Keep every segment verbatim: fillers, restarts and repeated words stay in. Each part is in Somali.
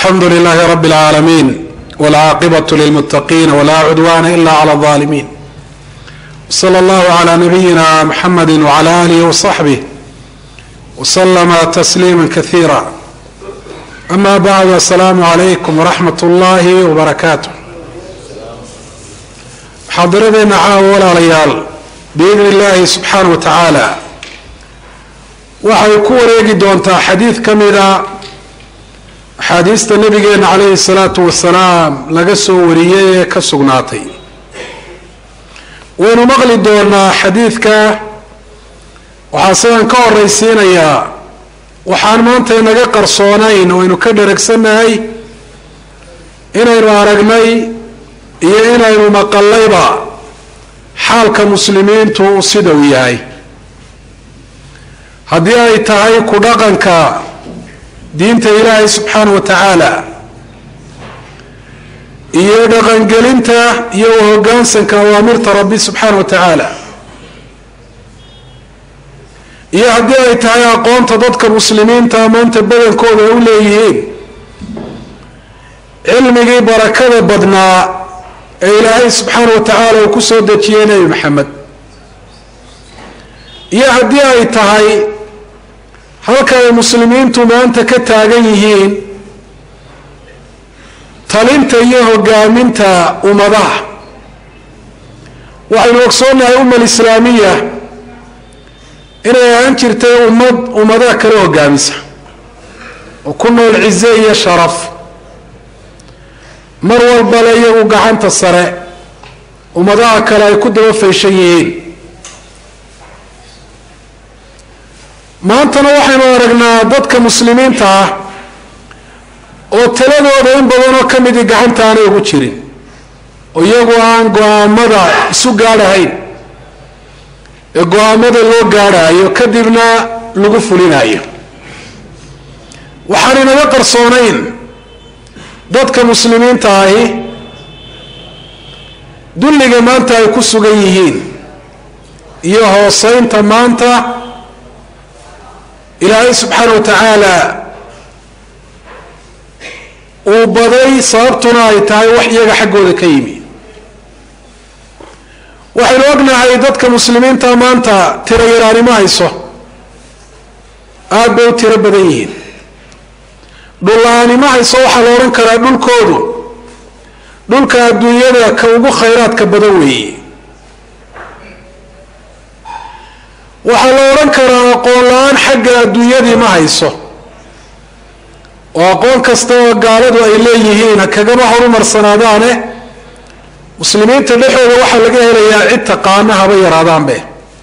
الحمد لله رب العالمين والعاقبة للمتقين ولا عدوان إلا على الظالمين. صلى الله على نبينا محمد وعلى آله وصحبه وسلم تسليما كثيرا. أما بعد، السلام عليكم ورحمة الله وبركاته. حضرتنا عاولا ليال بإذن الله سبحانه وتعالى waxay ku wareegi doontaa xadiid ka mida axaadiista nabigeena calayhi salaatu wasalaam laga soo wariyey ee ka sugnaatay. waynu maqli doonaa xadiidka. waxaa sidan ka horraysiinayaa waxaan maanta inaga qarsoonayn oo aynu ka dharagsannahay inaynu aragnay iyo inaynu maqallayba xaalka muslimiintu sida uu yahay. haddii ay tahay ku dhaqanka diinta ilaahay subxaana wa tacaala iyo dhaqangelinta iyo uhoggaansanka awaamirta rabbi subxaana wa tacaala, iyo haddii ay tahay aqoonta dadka muslimiinta maanta badankooda ay u leeyihiin cilmigii barakada badnaa ee ilaahay subxaana wa tacaala uu ku soo dejiyey nebi maxamed, iyo haddii ay tahay halka ay muslimiintu maanta ka taagan yihiin talinta iyo hogaaminta ummadaha. waxaynu ogsoonnahay umma alislaamiya inay ahaan jirtay ummad ummadaha kala hogaamisa oo ku nool cize iyo sharaf, mar walbale iyagu gacanta sare ummadaha kale ay ku daba fayshan yihiin. maantana waxaynu aragnaa dadka muslimiinta ah oo taladooda in badanoo ka midii gacanta aanay ugu jirin, oo iyagu aan go-aamada isu gaadhahayn ee go-aamada loo gaadhaayo kadibna lagu fulinayo. waxaan inaga qarsoonayn dadka muslimiinta ahi dulliga maanta ay ku sugan yihiin iyo hooseynta maanta ilaahay subxaana wa tacaala uu baday, sababtuna ay tahay wax iyaga xaggooda ka yimi. waxaynu ognahay dadka muslimiinta maanta tiro yaraanimo hayso, aada bay u tiro badan yihiin. dhulla-aanimo hayso waxaa la odhan karaa dhulkoodu dhulka adduunyada ka ugu khayraadka badan weeye. waxaa la odhan karaa aqoon la-aan xagga adduunyadii ma hayso, oo aqoon kasta oo gaaladu ay leeyihiin kagama horumarsanaadaane muslimiinta dhexooda waxaa laga helayaa cid taqaana haba yaraadaanbe.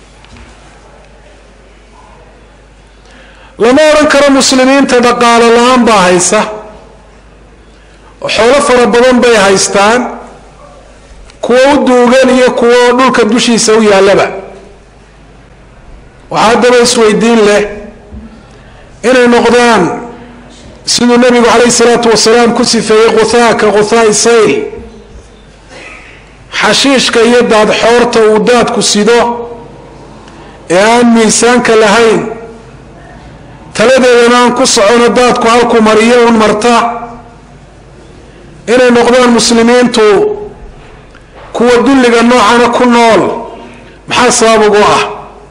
lama odhan karo muslimiinta dhaqaalo la-aan baa haysa, oo xoolo fara badan bay haystaan, kuwo u duugan iyo kuwo dhulka dushiisa u yaallaba. waxaa haddaba isweydiin leh inay noqdaan siduu nabigu calayhi salaatu wasalaam ku sifeeyey quhaaka quhaai sayl, xashiishka iyo daadxoorta uu daadku sido ee aan miisaanka lahayn, taladeedana aan ku socono daadku halku mariyo un marta. inay noqdaan muslimiintu kuwa dulliga noocana ku nool maxaa sabab ugu ah?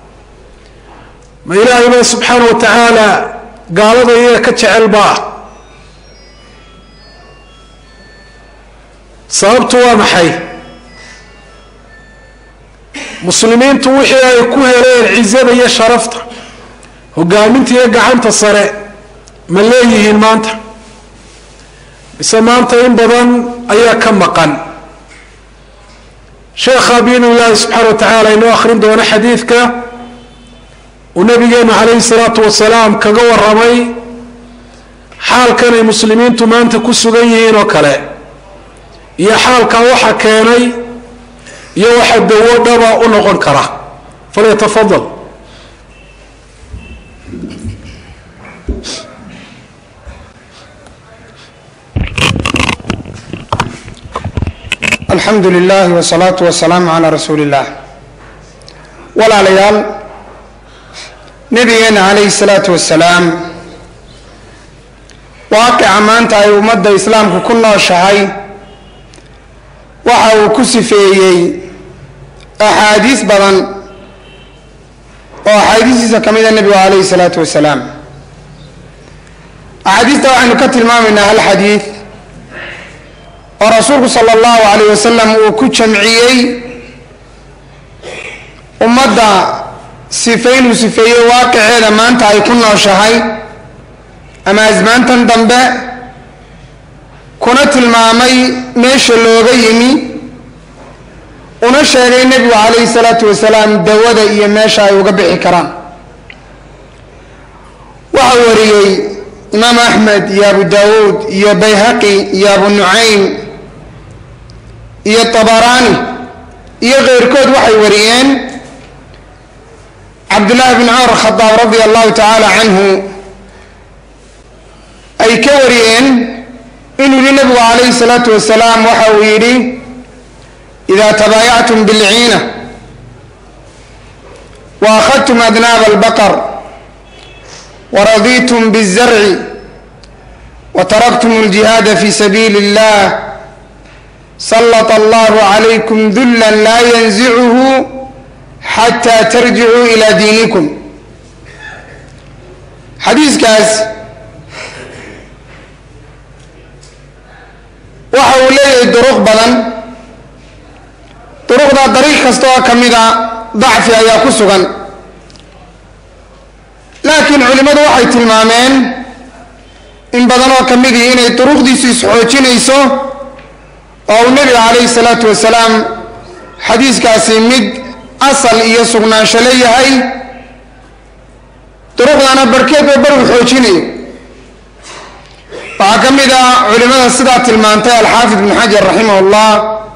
ma ilaahay ba subxaana wa tacaala gaalada iyaga ka jecel baa? sababtu waa maxay? muslimiintu wixii ay ku heleen cizada iyo sharafta, hogaaminta iyo gacanta sare ma leeyihiin maanta? mise maanta in badan ayaa ka maqan. sheekha biidni illaahi subxaana wa tacaala inoo akhrin doono xadiidka uu nabigeenu calayhi salaatu wasalaam kaga waramay xaalkan ay muslimiintu maanta ku sugan yihiin oo kale, iyo xaalkaa waxa keenay iyo waxa dawo dhaba u noqon kara. falyatafadal. alxamdu lilah wsalaatu wasalaamu calaa rasuuli illah. walaalayaal, nabigeena calayhi salaatu wasalaam waaqica maanta ay ummadda islaamku ku nooshahay waxa uu ku sifeeyey axaadiis badan oo axaadiistiisa ka mida nebigu calayhi salaatu wasalaam. axaadiista waxaynu ka tilmaamaynaa hal xadiid oo rasuulku sala allahu calayh wasalam uu ku jamciyey ummadda sifaynuu sifeeyey waaqiceeda maanta ay ku nooshahay ama asmaantan dambe, kuna tilmaamay meesha looga yimi, una sheegay nebigu calayhi salaatu wasalaam dawada iyo meesha ay uga bixi karaan. waxaa wariyey imaam axmed iyo abu daawuud iyo bayhaqi iyo abu nucaym iyo tabaraani iyo keyrkood waxay wariyeen cabdullaahi bn cumar khadaab radia allahu tacaala canhu ay ka wariyeen inuu yihi nabigu calayhi salaatu wasalaam waxa uu yidhi idaa tabaayactum bilciina wa akhadtum adnaab albaqar waraditum bizarci wataraktum aljihaada fi sabiili illah sallata allahu calaykum dullan laa yanzicuhu xataa tarjicuu ilaa diinikum. xadiiskaas waxa uu leeyahay duruq badan. duruqda dariiq kasta oo ka mida dacfi ayaa ku sugan, laakiin culimmadu waxay tilmaameen in badan oo ka midii inay duruqdiisu isxoojinayso oo uu nebiga calayhi salaatu wasalaam xadiiskaasi mid asal iyo sugnaansho leeyahay, duruqdana barkeedba bar uu xoojinayo. waxaa ka mid ah culimada sidaa tilmaantay alxaafid ibnu xajar raximah ullah,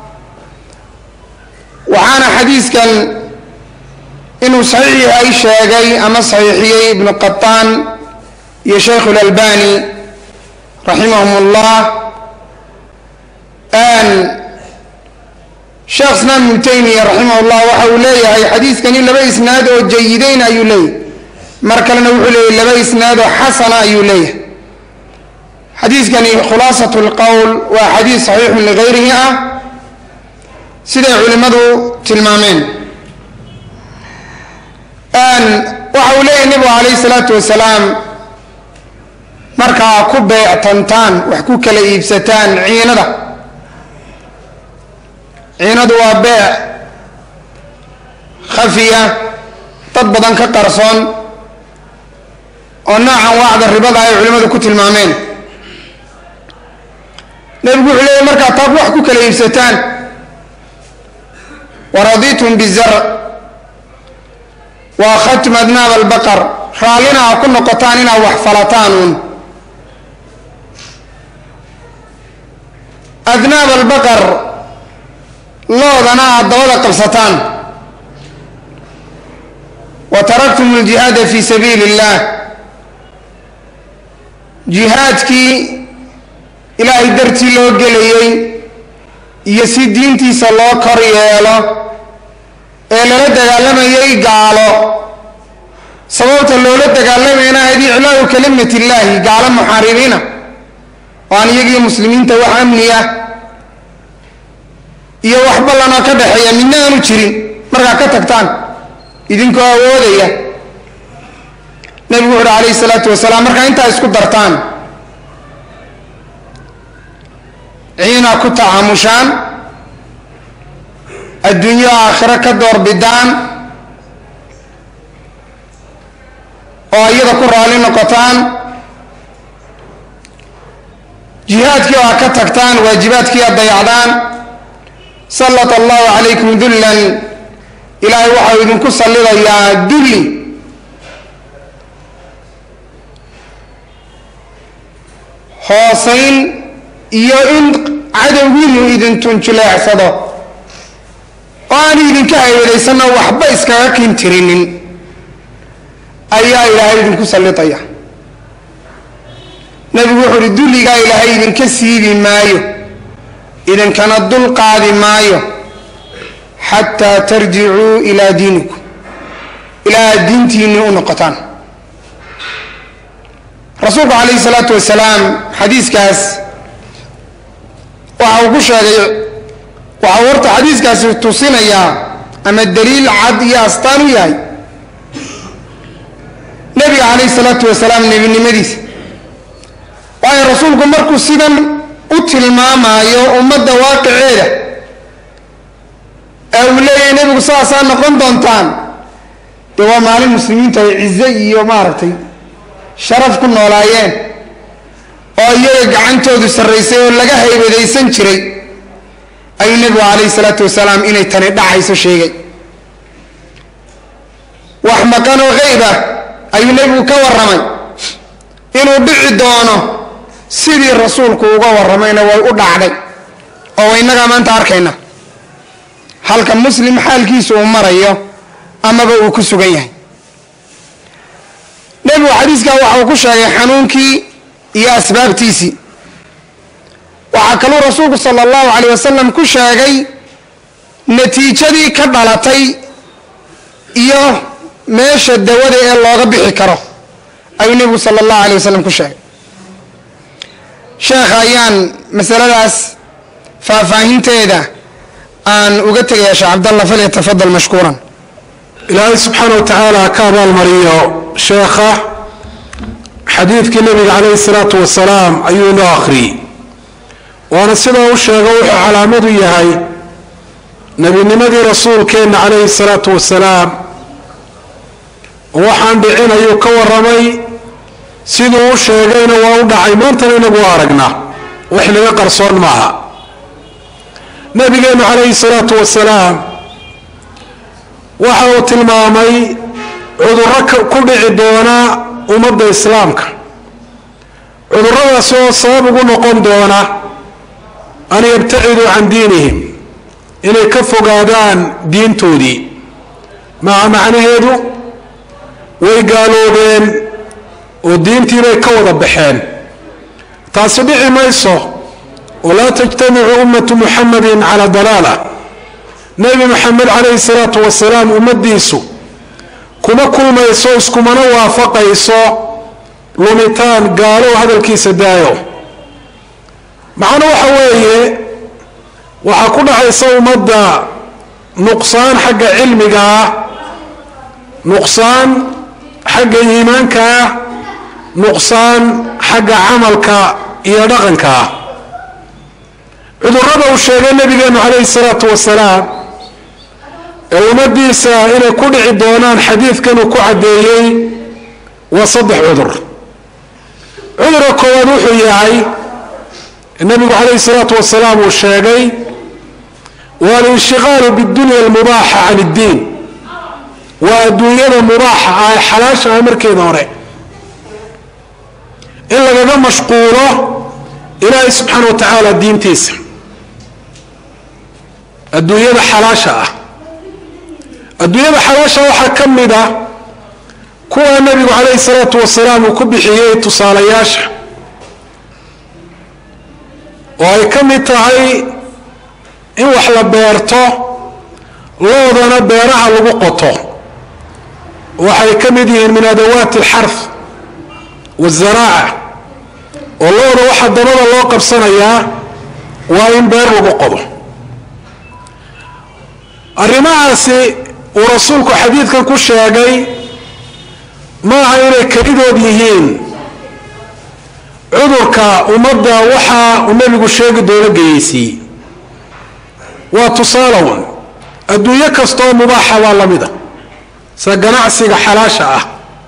waxaana xadiiskan inuu saxiix yahay sheegay ama saxiixiyey ibnu qataan iyo shaykhu lalbani raximahum ullah. sheekh islaam ibnu taymiya raximah ullah waxa uu leeyahay xadiiskani laba isnaad oo jayideyn ayuu leeyahay, mar kalena wuxuu leeyahay laba isnaad oo xasana ayuu leeyahay. xadiiskani khulaasat lqowl waa xadiis saxiixun ligayrihi ah siday culimmadu tilmaameen. waxa uu leeyahay nebigu calayhi salaatu wasalaam markaa ku beectantaan wax ku kala iibsataan ciinada. ciinadu waa beec khafiya, dad badan ka qarsoon, oo noocan waacda ribada ay culimmadu ku tilmaameen. nebigu wuxuu leeyahy markaa taad wax ku kala iibsataan waraditum bizarc wa akhadtum adnaab albaqar, raallina aa ku noqotaan inaad wax falataan uun. adnaab albaqar loodana aad dabada qabsataan. wa taraktum aljihaada fi sabiili illah, jihaadkii ilaahay dartii loo gelayey iyo si diintiisa loo kor yeelo ee lala dagaalamayay gaalo, sababta loola dagaalamayna ahayd iclaau kalimati illaahi, gaalo muxaaribiina oo aan iyagii muslimiinta wax amniya iyo wax ballanoo ka dhaxeeya midna aanu jirin markaa ka tagtaan idinkoo awoodaya. nebigu wuxu uhi calayhi salaatu wasalaam markaa intaa isku dartaan, ciina ku tacaamushaan, adduunyo aakhiro ka doorbidaan oo iyada ku raalli noqotaan, jihaadkii oo a ka tagtaan, waajibaadkii aad dayacdaan, sallata allahu calaykum dullan, ilaahay waxau idinku sallidayaa dulli, hoosayn iyo in cadowgiinu idin tunjuleecsado oo aanu idinka haydaysanno waxba iskaga kintirinin ayaa ilaahay idinku sallidaya. nebigu wuxuu uhi dulligaa ilaahay idinka siibi maayo, idinkana dul qaadi maayo xataa tarjicuu ilaa diinikum, ilaa diintiinni u noqotaan. rasuulku calayhi salaatu wasalaam xadiiskaas waxa uu ku sheegay, waxa horta xadiiskaasi tusinayaa ama daliil cad iyo astaan u yahay nebiga calayhi salaatu wasalaam nebinimadiisa. waayo rasuulku markuu sidan u tilmaamaayo ummadda waaqiceeda ee uu leeyahay nebigu saasaa noqon doontaan, dee waa maalin muslimiintu ay cize iyo maaragtay sharaf ku noolaayeen oo iyaga gacantoodu sarraysay oo laga haybadaysan jiray, ayuu nebigu calayhi salaatu wasalaam inay tani dhacayso sheegay. wax maqanoo qayb ah ayuu nebigu ka warramay inuu dhici doono, sidii rasuulku uga warramayna way u dhacday oo innagaa maanta arkayna halka muslim xaalkiisu uu marayo amaba uu ku sugan yahay. nebigu xadiiskaa waxa uu ku sheegay xanuunkii iyo asbaabtiisii. waxaa kaluu rasuulku sala allahu calayh wasalam ku sheegay natiijadii ka dhalatay iyo meesha dawada ee looga bixi karo ayuu nebigu sala allahu calayh wasalam ku sheegay. sheekha ayaan masaladaas faahfaahinteeda aan uga tegaya sheekh cabdallah, falyatafadal mashkuuran. ilaahay subxaana wa tacaala ka abaalmariyo sheekha. xadiidkii nebiga calayhi salaatu wasalaam ayuu inoo akhriyey, waana sidaa u sheego wuxuu calaamadu yahay nebinimadii rasuulkeenna calayhi salaatu wasalaam. waxaan dhicin ayuu ka warramay, siduu u sheegayna waa u dhacay, maantana inagu waa aragnaa, wax laga qarsoon maaha. nebigeennu calayhi salaatu wasalaam waxa uu tilmaamay cudurro ku dhici doona ummadda islaamka, cudurradaas oo sabab ugu noqon doona an yabtaciduu can diinihim, inay ka fogaadaan diintoodii. maca macnaheedu way gaaloobeen oo diintii bay ka wada baxeen. taasi dhici mayso, walaa tajtamicu ummatu muxamadin calaa dalaala. nebi moxamed calayhi salaatu wasalaam ummaddiisu kuma kulmayso, iskumana waafaqayso lumitaan gaalo hadalkiisa daayo. macno waxa weeye waxaa ku dhacaysa ummadda nuqsaan xagga cilmiga ah, nuqsaan xagga iimaanka ah, nuqsaan xagga camalka iyo dhaqanka ah. cudurrada uu sheegay nebigeennu calayhi salaatu wasalaam ee ummaddiisa inay ku dhici doonaan xadiidkan uu ku caddeeyey waa saddex cudur. cudurka koowaad wuxuu yahay nebigu calayhi salaatu wasalaam uu sheegay waa alinshiqaalu bidunya almubaaxa can iddiin, waa adduunyada mubaaxa ah ee xalaasha ah markeeda hore in lagaga mashquulo ilaahay subxaana wa tacaala diintiisa. adduunyada xalaasha ah, adduunyada xalaasha waxaa ka mid ah kuwa nebigu calayhi salaatu wasalaam uu ku bixiyey tusaalayaasha, oo ay ka mid tahay in wax la beerto, loodana beeraha lagu qoto. waxay ka mid yihiin min adawaati alxarf wazaraaca, oo looda waxa dabada loo qabsanayaa waa in beer lagu qodo. arrimahaasi uu rasuulku xadiidkan ku sheegay maaha inay kelidood yihiin cudurka ummadda waxa uu nebigu sheegi doono geyeysiiyey. waa tusaalown, adduunyo kastoo mubaaxa waa la mida, sida ganacsiga xalaasha ah,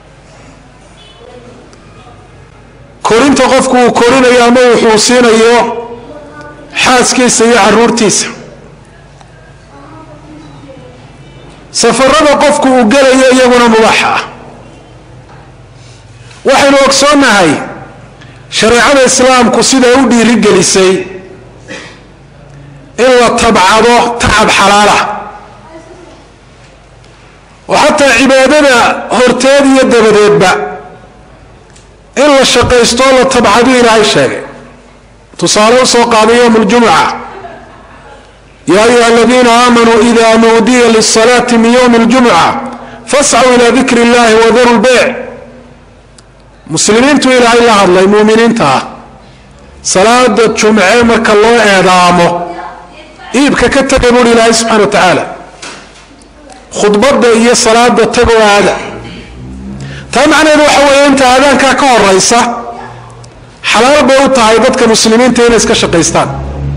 korinta qofku uu korinayo ama wuxuu siinayo xaaskiisa iyo carruurtiisa, safarada qofku uu gelayo iyaguna mubaaxa ah. waxaynu ogsoonnahay shareecada islaamku siday u dhiirigelisay in la tabcado tacab xalaala, oo xataa cibaadada horteed iyo dabadeedba in la shaqaysto la tabcadu ilaahay sheegay. tusaale u soo qaaday yowm اljumuca, yaa ayuha aladiina aamanuu ida nuudiya lisalaati min ywmi اljumuca fascuu ilaa dikri اllahi wadaru lbeyc. muslimiintu ilaahay la hadlay muuminiinta ah salaada jumce marka loo eedaamo iibka ka tagay buuri ilaahay subxana wa tacaala khudbadda iyo salaada tagoo aada taa macnaheedu waxa weeye inta aadaankaa ka horaysa xalaal bay u tahay dadka muslimiinta inay iska shaqaystaan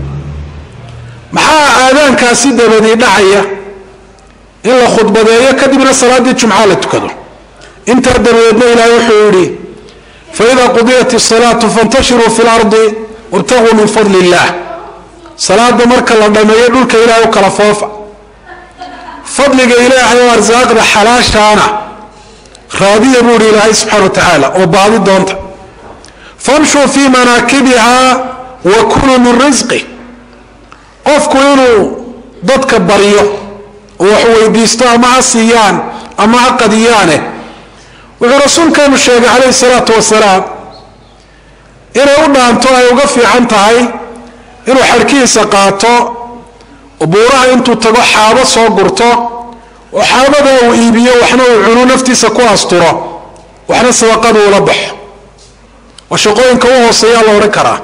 maxaa aadaankaasi dabadii dhacaya in la khudbadeeyo kadibna salaaddii jumca la tukado intaa dabadeedna ilaahay wuxuu yidhi faidaa qudiyat isalaatu fantashiruu fi lardi wabtaguu min fadli illaah salaada marka la dhameeyo dhulka ilaahay u kala foofa fadliga ilaahay oo arsaaqda xalaashaana raadiya buu ihi ilaahay subxana wa tacaala oo baadi doonta famshuu fii manaakibiha wa kuluu min risqi qofku inuu dadka baryo oo wax weydiisto ama ha siiyaan ama ha qadiyaane wuxuu rasuulkeenu sheegay calayhi salaatu wasalaam inay u dhaanto ay uga fiican tahay inuu xadhkihiisa qaato oo buuraha intuu tago xaabo soo gurto oo xaabada uu iibiyo waxna uu cuno naftiisa ku asturo waxna sadaqada ula baxo waa shaqooyinka u hooseeyaa la odhan karaa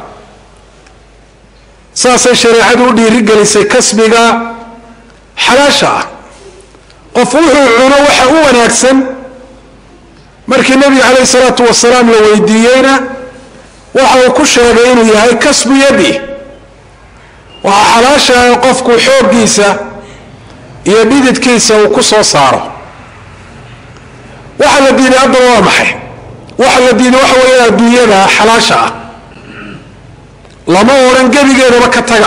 saasay shareecadu u dhiirigelisay kasbiga xalaasha ah qof wuxuu cuno waxa u wanaagsan markii nebiga calayhi salaatu wasalaam la weydiiyeyna waxa uu ku sheegay inuu yahay kasbu yadi waxaa xalaasha ah qofku xooggiisa iyo dhididkiisa uu ku soo saaro waxa la diiday haddaba waa maxay waxa la diiday waxa weeye adduunyada xalaasha ah lama odhan gebigeedaba ka taga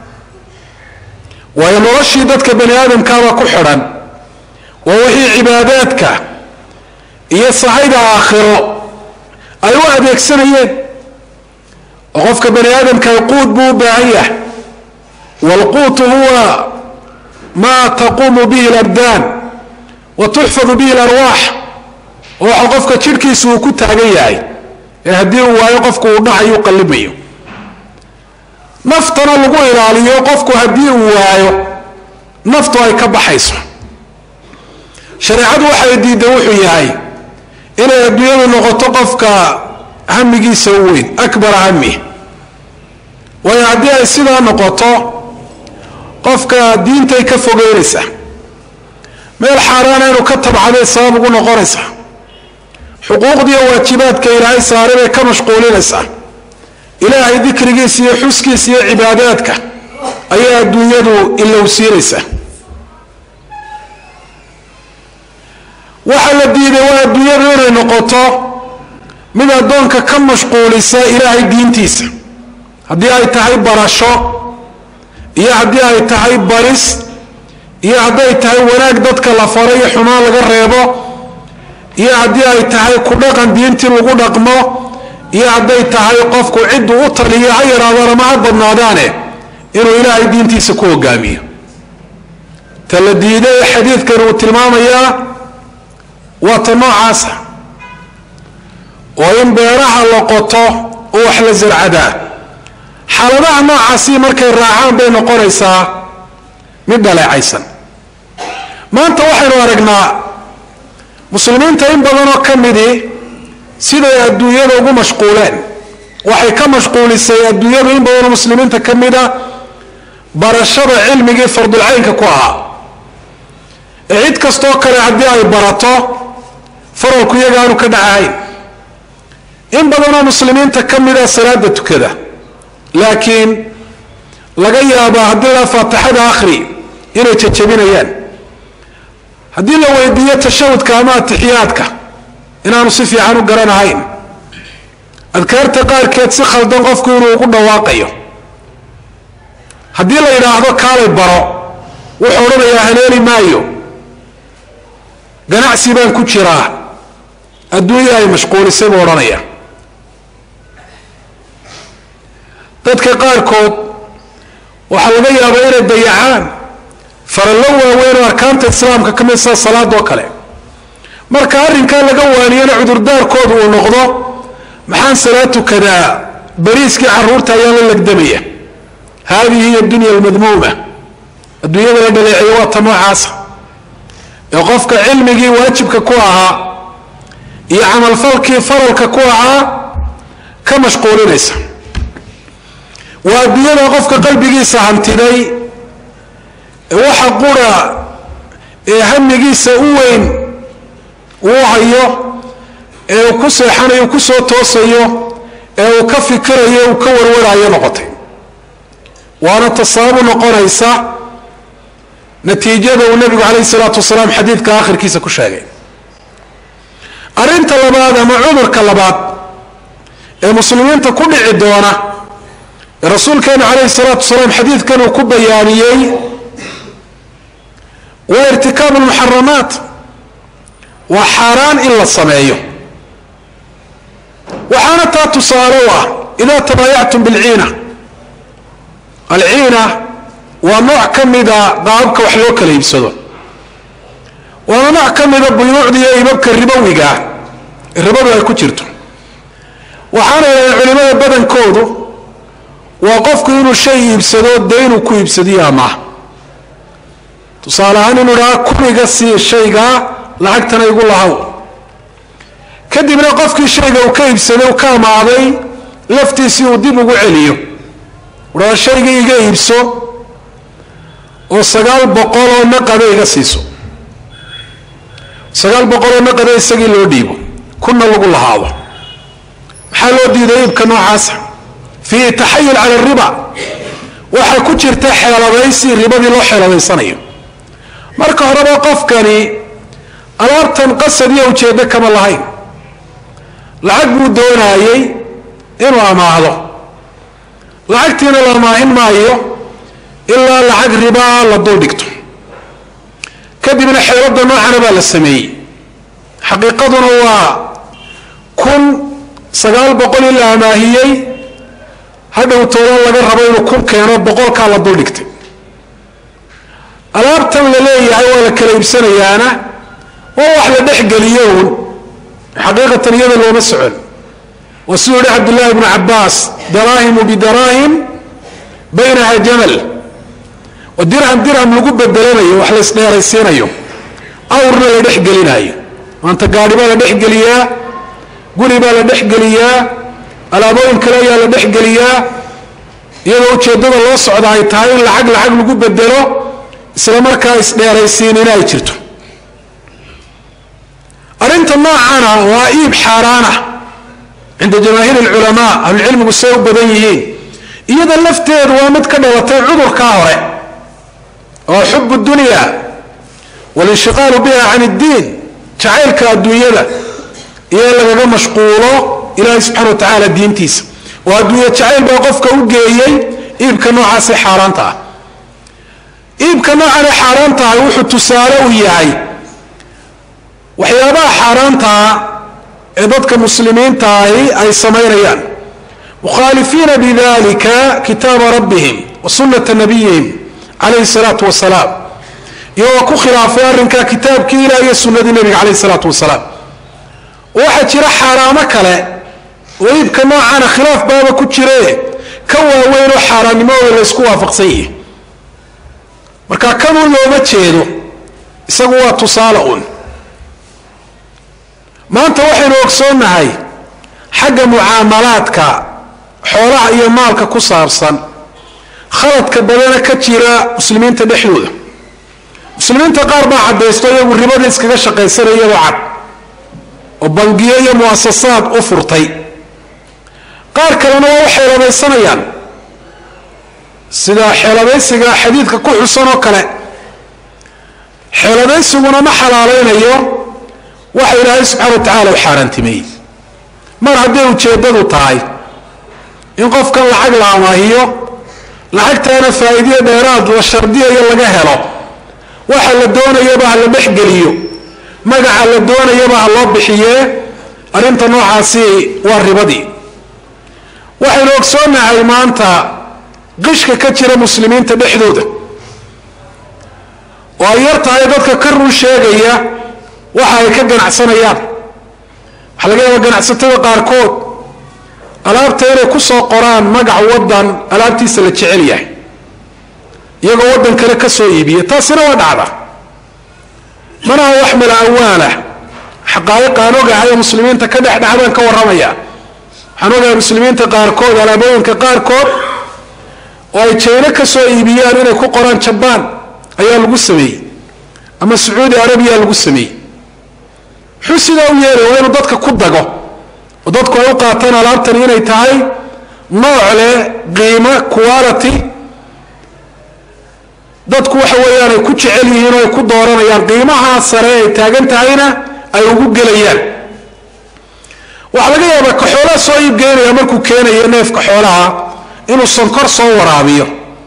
waayo noloshii dadka bani aadamkaaba ku xidhan waa wixii cibaadaadka iyo sahayda aakhiro ay u adeegsanayeen oo qofka bani aadamka quud buu u baahan yahay waalquutu huwa maa taquumu bihi alabdaan wa tuxfadu bihi alarwaax oo waxa qofka jidhkiisa uu ku taagan yahay ee haddii uu waayo qofku uu dhacayo u qallimayo naftana lagu ilaaliyo qofku haddii uu waayo naftu ay ka baxayso shareecadu waxay diiday wuxuu yahay inay adduunyadu noqoto qofka hamigiisa u weyn akbara hami waayo haddii ay sidaa noqoto qofka diintay ka fogeynaysa meel xaaraana inuu ka tabcaday sabab ugu noqonaysa xuquuqdiiyo waajibaadka ilaahay saaray bay ka mashquulinaysaa ilaahay dikrigiisa iyo xuskiisa iyo cibaadaadka ayaa adduunyadu ilowsiinaysa waxaa la diiday waa adduunyadu inay noqoto mid addoonka ka mashquulisa ilaahay diintiisa haddii ay tahay barasho iyo haddii ay tahay baris iyo hadday tahay wanaag dadka la faro iyo xumaan laga reebo iyo haddii ay tahay ku dhaqan diintii lagu dhaqmo iyo hadday tahay qofku cidduu u taliyo ha yaraadaan ama ha badnaadaane inuu ilaahay diintiisa ku hogaamiyo ta la diiday xadiidkan uu tilmaamayaa waa ta noocaasa oo in beeraha la qoto oo wax la zarcadaa xaaladaha noocaasi markay raacaan bay noqonaysaa mid dhaleecaysan maanta waxaynu aragnaa muslimiinta in badanoo ka midii siday adduunyada ugu mashquuleen waxay ka mashquulisay adduunyadu in badanoo muslimiinta ka mida barashada cilmigii fardulcaynka ku ahaa ee cid kastoo kale haddii ay barato faralku iyaga aanu ka dhacahayn in badanoo muslimiinta ka mida salaada tukada laakiin laga yaabaa haddii la faatixada akhri inay jajabinayaan haddii la weydiiyo tashahudka ama atixiyaadka inaanu si fiican u garanahayn adkaarta qaarkeed si khaldan qofku inuu ugu dhawaaqayo haddii la yidhaahdo kaalay baro wuxuu odhanayaa haleeli maayo ganacsi baan ku jiraa adduunya ay mashquulisay buu odhanaya dadka qaarkood waxaa laga yaabaa inay dayacaan farallo waaweyn oo arkaanta islaamka ka mid sida salaadoo kale marka arrinkaa laga waaniyana cudurdaarkoodu uu noqdo maxaan salaad tukadaa bariiskii caruurta ayaa la legdamaya haadihi hiya dunya almadmuuma adduunyada la dhaleeceeyo waa ta noocaasa ee qofka cilmigii waajibka ku ahaa iyo camalfalkii faralka ku ahaa ka mashquulinaysa. waa adduunyada qofka qalbigiisa hantiday ee waxa qura ee hamigiisa u weyn uu hayo ee uu ku seexanayo ku soo toosayo ee uu ka fikirayo uu ka warwarayo noqotay. waana tasaabu noqonaysa natiijada uu nabigu calayhi salaatu wasalaam xadiidka aakhirkiisa ku sheegay. arrinta labaad ama cudurka labaad ee muslimiinta ku dhici doona ee rasuulkeenu calayhi salaatu wasalaam xadiidkan uu ku bayaaniyey waa irtikaabu almuxaramaat. waa xaaraan in la sameeyo. waxaana taa tusaale u ah idaa tabaayactum bilciina. alciina waa nooc ka mida qaababka wax loo kala iibsado. waana nooc ka mida buyuucda iyo ibabka ribowiga ah ee ribadu ay ku jirto. waxaana yidhahdeen culimada badankoodu waa qofku inuu shay iibsado dee inuu ku iibsadiyo amaah. tusaale ahaan inuu idhaha kuniga sii shaygaa lacagtana igu lahaw, kadibna qofkii shayga uu ka iibsaday uu ka amaaday laftiisii uu dib ugu celiyo udhaha shayga iga iibso oo sagaal boqol oo naqada iga siiso. sagaal boqol oo naqada isagii loo dhiibo kuna lagu lahaado. maxaa loo diiday iibka noocaasa? fiihi taxayul cala ariba. waxaa ku jirta xeeladaysi ribadii loo xeeladaysanayo. marka horeba qofkani alaabtan qasad iyo ujeeddo kama lahayn. lacag buu doonaayey inuu amaahdo. lacagtiina la amaahin maayo ilaa lacag ribaa la dul dhigto. kadibna xeelada noocana baa la sameeyey. xaqiiqaduna waa kun sagaal boqol in la amaahiyey, hadhow toodan laga rabo inuu kun keeno boqolkaa la dul dhigtay. alaabtan la leeyahay waa la kala iibsanayaana waa wax la dhexgeliyo un xaqiiqatan iyada looma socon. waa siduu yihi cabdullaahi ibnu cabbaas daraahimu bidaraahim baynaha jamal. oo dirham dirham lagu bedelanayo wax la isdheeraysiinayo, awrna la dhexgelinayo. maanta gaadhi baa la dhexgeliyaa, guri baa la dhexgeliyaa, alaabooyin kale ayaa la dhexgeliyaa, iyadoo ujeeddada loo socda ay tahay in lacag lacag lagu bedelo isla markaa isdheeraysiinina ay jirto. arrinta noocana waa iib xaaraana cinda jamaahiir alculamaa. ahlucilmigu say u badan yihiin. iyada lafteedu waa mid ka dhalatay cudurkaa hore oo xubu dunya walinshiqaalu biha can iddiin. jacaylka adduunyada iyo lagaga mashquulo ilaahay subxana wa tacaala diintiisa. oo adduunya jacayl baa qofka u geeyey iibka noocaasay xaaraanta ah. iibka noocanay xaaraan tahay wuxuu tusaale u yahay waxyaabaha xaaraantaa ee dadka muslimiinta ahi ay samaynayaan, mukhaalifiina bidalika kitaaba rabbihim wa sunnata nabiyihim calayhi salaatu wasalaam. iyagoo ku khilaafay arrinkaa kitaabkii ilaah iyo sunnadii nebiga calayhi salaatu wasalaam. waxaa jira xaaraamo kale oo iibka noocana khilaaf baaba ku jire ka waaweyn oo xaaraannimadooda la isku waafaqsan yihi. marka kanuu looma jeedo, isagu waa tusaale un. maanta waxaynu ogsoonnahay xagga mucaamalaadka xoolaha iyo maalka ku saabsan khaladka badana ka jira muslimiinta dhexdooda. muslimiinta qaar baa caddaysto iyagu ribada iskaga shaqaysanaya iyagoo cad oo bangiyo iyo muasasaad u furtay. qaar kalena waa u xeeladaysanayaan sida xeeladaysiga xadiidka ku xusan oo kale. xeeladaysiguna ma xalaalaynayo waxa ilaahay subxaana wa tacaala u xaaraantimeeyey. mar hadday ujeeddadu tahay in qofkan lacag la amaahiyo, lacagtaana faa'iidiyo dheeraad la shardiyayo laga helo, waxa la doonayaba ha la dhexgeliyo, magaca la doonayaba ha loo bixiyee, arrinta noocaasi waa ribadii. waxaynu ogsoonnahay maanta qishka ka jira muslimiinta dhexdooda oo ay yar tahay dadka ka run sheegaya waxa ay ka ganacsanayaan. waxaa laga yaaba ganacsatada qaarkood alaabta inay ku soo qoraan magac waddan alaabtiisa la jecel yahay iyagoo waddan kale ka soo iibiya. taasina waa dhacda. manaha wax mala awaalah xaqaa'iq aan ogahay muslimiinta ka dhex dhacdaan ka warramaya. waxaan ogahay muslimiinta qaarkood alaabooyinka qaarkood oo ay China ka soo iibiyaan inay ku qoraan Japan ayaa lagu sameeyey ama Saudi Arabia lagu sameeyey. wuxuu sidaa u yeelay waa inuu dadka ku dago oo dadku ay u qaataan alaabtan inay tahay nooc leh qiimo quality dadku waxa weeyaan ay ku jecel yihiin oo ay ku dooranayaan qiimaha sare ay taagan tahayna ay ugu gelayaan. waxa laga yaabaa ka xoolaha soo iibgeynaya markuu keenayo neefka xoolaha inuu sonkor soo waraabiyo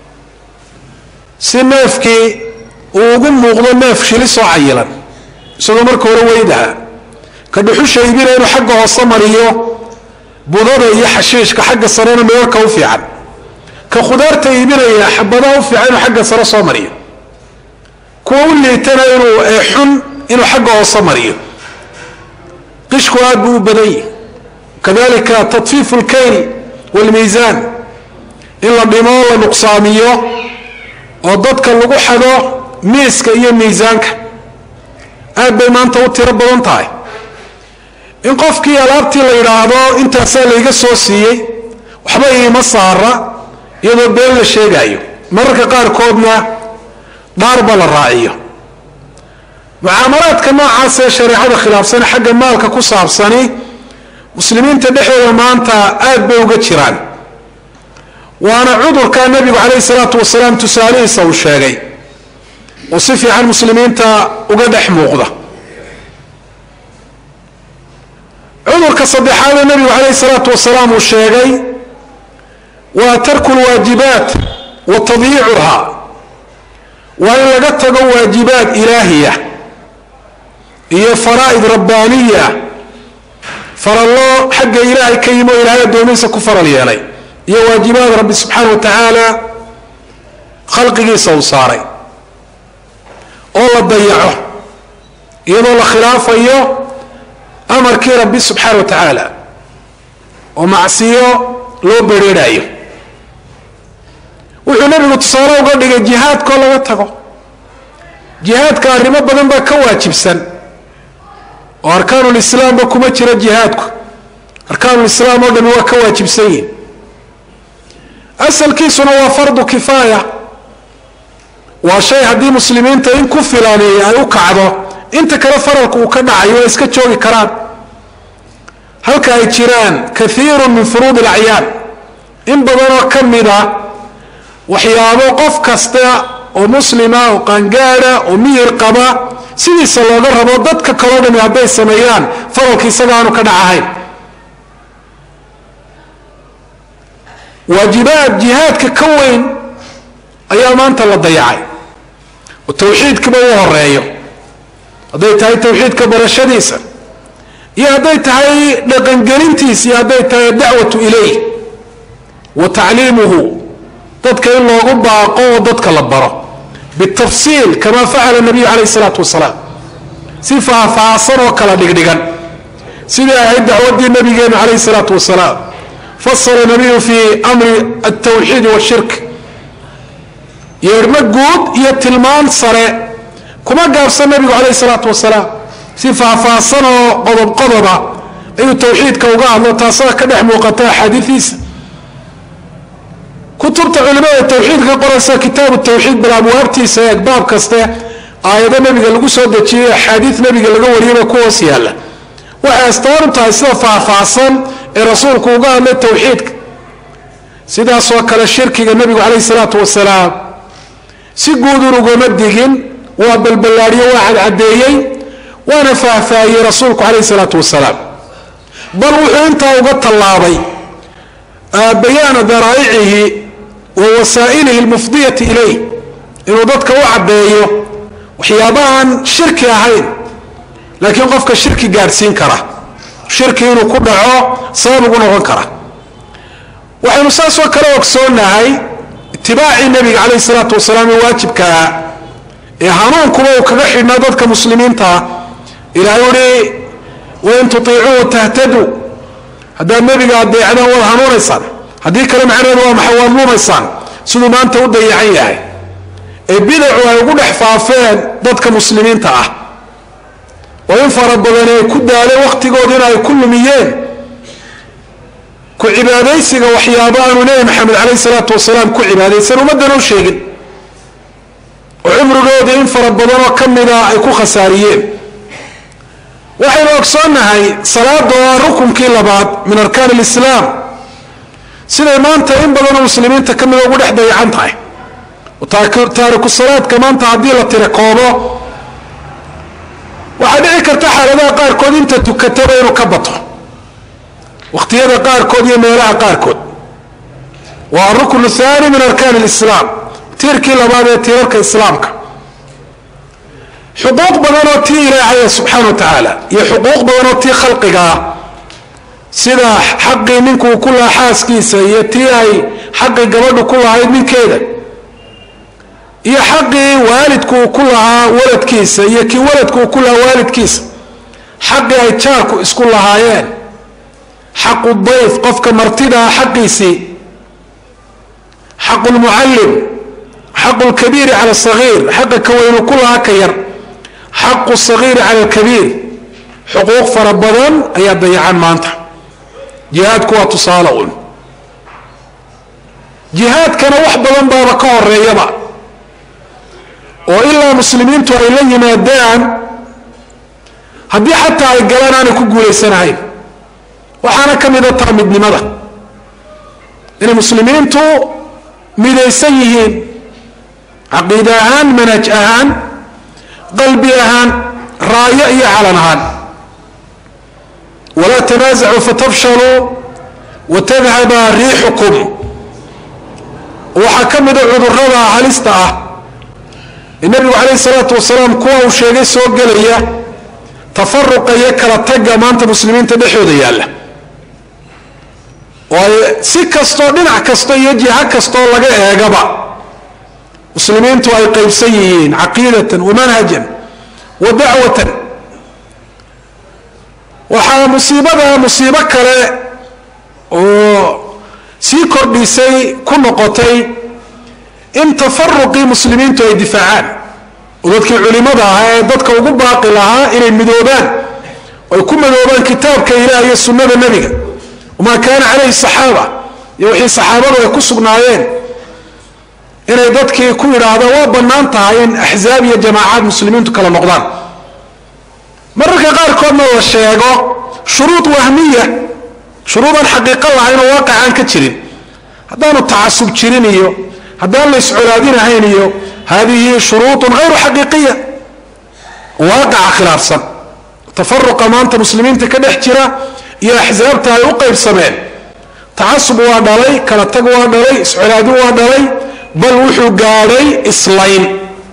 si neefkii uu ugu muuqdo neef shili soo cayilan isagoo marka hore weydaha ka dhuxusha iibinaya inuu xagga hoose mariyo budada iyo xashiishka xagga sarena meelka u fiican ka khudaarta iibinaya xabadaha u fiican inuu xagga sare soo mariyo kuwa u liitana inuu xun inuu xagga hoose mariyo. qishku aad buu u badan yahay kadalika tatfiifu lkayl walmiisaan in la dhimo la nuqsaamiyo oo dadka lagu xado miiska iyo miisaanka aad bay maanta u tiro badan tahay. in qofkii alaabtii la yidhaahdo intaasaa layga soo siiyey waxba iima saara iyadoo been la sheegayo mararka qaarkoodna dhaarba la raaciyo. mucaamalaadka noocaas ee shareecada khilaafsan xagga maalka ku saabsani muslimiinta dhexdooda maanta aad bay uga jiraan waana cudurka nabigu calayhi salaatu wasalaam tusaalihiisa uu sheegay oo si fiican muslimiinta uga dhex muuqda. cudurka saddexaad ee nabigu calayhi salaatu wasalaam uu sheegay waa tarku lwaajibaat wa tadyiicuha waa in laga tago waajibaad ilaahiya iyo faraa'id rabbaaniya farallo xagga ilaahay ka yimo ilaahay addoomihiisa ku faral yeelay iyo waajibaad rabbi subxaana wa tacaala khalqigiisa uu saaray oo la dayaco iyadoo la khilaafayo amarkii rabbi subxaana wa tacaala oo macsiyo loo bereerayo. wuxuu nabigu tusaale uga dhigay jihaadkoo laga tago. jihaadka arrimo badan baa ka waajibsan oo arkaanulislaamba kuma jira jihaadku arkaanulislaam oo dhami waa ka waajibsan yihin. asalkiisuna waa fardu kifaaya waa shay haddii muslimiinta in ku filani ay u kacdo inta kale faralku uu ka dhacayo waa iska joogi karaan. halka ay jiraan kaiiru min furuud alacyaan in badanoo ka mida waxyaabo qof kasta oo muslima oo qaangaada oo miyir qaba sidiisa looga rabo dadka kaloo dhami hadday sameeyaan faralka isaga aanu ka dhacahayn. waajibaad jihaadka ka weyn ayaa maanta la dayacay oo tawxiidkaba u horeeyo hadday tahay tawxiidka barashadiisa iyo hadday tahay dhaqangelintiisa iyo hadday tahay dacwatu ilayh wa tacliimuhu dadka in loogu baaqo oo dadka la baro bitafsiil kama facala nabiyu calayhi salaatu wasalaam si faahfaahsan oo kala dhigdhigan sidii ahayd dacwaddii nabigeenu calayhi salaatu wasalaam. fasala nabiyu fii amri altawxiidi washirk yeermo guud iyo tilmaan sare kuma gaabsan nabigu calayhi salaatu wasalaam si faahfaahsan oo qodob qodoba ayuu tawxiidka uga hadlo taasaa ka dhex muuqata axaadiidiisa. kutubta culimada tawxiidka qoraysa kitaabu tawxiid bal abwaabtiisa eeg baab kaste aayado nabiga lagu soo dejiyey axaadiis nabiga laga wariyaba ku hoos yaalla waxay astaan u tahay sida faahfaahsan ee rasuulku uga hadlay tawxiidka. sidaasoo kale shirkiga nabigu calayhi salaatu wasalaam si guudun ugama digin waa balballaadhiyo waa cadcadeeyey waana faahfaahiyey rasuulku calayhi salaatu wasalaam bal wuxuu intaa uga tallaabay bayaana daraa'icihi wa wasaa'ilihi almufdiyati ilayh inuu dadka u caddeeyo waxyaabahan shirki ahayn laakiin qofka shirki gaadhsiin kara shirki inuu ku dhaco sabab ugu noqon kara. waxaynu saasoo kale ogsoonahay itibaacii nabiga calayhi salaatu wasalaam ee waajibkaa ee hanuunkuba uu kaga xidhnaa dadka muslimiintaa ilaahay uhi wain tutiicuuhu tahtaduu haddaad nabiga adeecdaan waad hanuunaysaan haddii kale macnaheedu waa maxay waad luumaysaan siduu maanta u dayacan yahay ee bidacu ay ugu dhex faafeen dadka muslimiinta ah oo in fara badan ay ku daaleen waqtigoodina ay ku lumiyeen ku cibaadaysiga waxyaabo aanu nebi maxamed calayhi salaatu wasalaam ku cibaadaysan ummaddana u sheegin oo cumrigoodii in fara badan oo ka mida ay ku khasaariyeen waxaynu ogsoonnahay salaada oo rukunkii labaad min arkaan alislaam siday maanta in badanoo muslimiinta ka mida ugu dhex dayacan tahay taariku salaadka maanta haddii la tira koobo waxaa dhici karta xaaladaha qaarkood inta tukataba inuu ka bato waqtiyada qaarkood iyo meelaha qaarkood waa aruknu thani min arkaan alislaam tiirkii labaad ee tiirarka islaamka xuquuq badan oo tii ilaahaya subxaana wa tacaala iyo xuquuq badan oo tii khalqiga ah sida xaqii ninkuu ku lahaa xaaskiisa iyo tii ay xaqii gabadhu ku lahayd ninkeeda iyo xaqii waalidku uu ku lahaa waladkiisa iyo kii waladku uu ku lahaa waalidkiisa xaqii ay jaarku isku lahaayeen xaqu dayf qofka martidaa xaqiisii xaqu lmucallim xaqu lkabiiri cala sagiir xaqa ka weynu ku lahaa ka yar xaqu sagiiri cala alkabiir xuquuq fara badan ayaa dayacan maanta jihaadku waa tusaale un jihaadkana wax badan baaba ka horeeyaba oo ilaa muslimiintu ay la yimaadaan haddii xataa ay galaan aanay ku guulaysanahayn waxaana ka mida taa midnimada inay muslimiintu midaysan yihiin caqiida ahaan manhaj ahaan qalbi ahaan raayo iyo calan ahaan walaa tanaasacuu fatafshaluu watadhaba riixukum waxaa ka mida cudurrada halista ah ee nabigu calayhi salaatu wasalaam kuwa uu sheegay soo gelaya tafaruqa iyo kala tagga maanta muslimiinta dhexooda yaalla oo ay si kastoo dhinac kasto iyo jiha kastoo laga eegaba muslimiintu ay qaybsan yihiin caqiidatan wa manhajan wa dacwatan waxaa musiibada musiibo kale oo sii kordhisay ku noqotay in tafaruqii muslimiintu ay difaacaan oo dadkii culimada ahaa ee dadka ugu baaqi lahaa inay midoobaan ay ku midoobaan kitaabka ilaah iyo sunnada nebiga wamaa kaana calayhi saxaaba iyo wixii saxaabadu ay ku sugnaayeen inay dadkii ku yidhaahdaan waa bannaan tahay in axzaab iyo jamaacaad muslimiintu kala noqdaan mararka qaarkoodna la sheego shuruud wahmiya shuruudaan xaqiiqo lahayn oo waaqicaan ka jirin haddaanu tacasub jirin iyo haddaan la iscolaadinahayn iyo hadihi shuruudun hayru xaqiiqiya waaqaca khilaafsan tafaruqa maanta muslimiinta ka dhex jira iyo axsaabta ay u qaybsameen tacasub waa dhalay kala tag waa dhalay iscolaadin waa dhalay bal wuxuu gaadhay islayn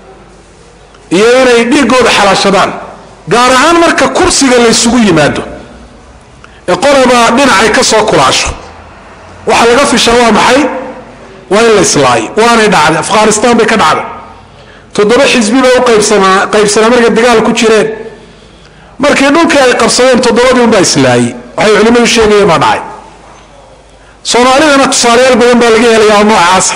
iyo inay dhiigooda xalaashadaan gaar ahaan marka kursiga la ysugu yimaado ee qolaba dhinacay ka soo kulaasho waxa laga fishaa waa maxay waa in la islaayo waanay dhacday afghanistan bay ka dhacday toddoba xisbi bay u qaybsanaa qaybsanaa markay dagaal ku jireen markii dhulkii ay qabsadeen toddobadii unbaa islaayey waxay culimmadu sheegayeen baa dhacay soomaalidana tusaalayaal badan baa laga helayaa noocaasa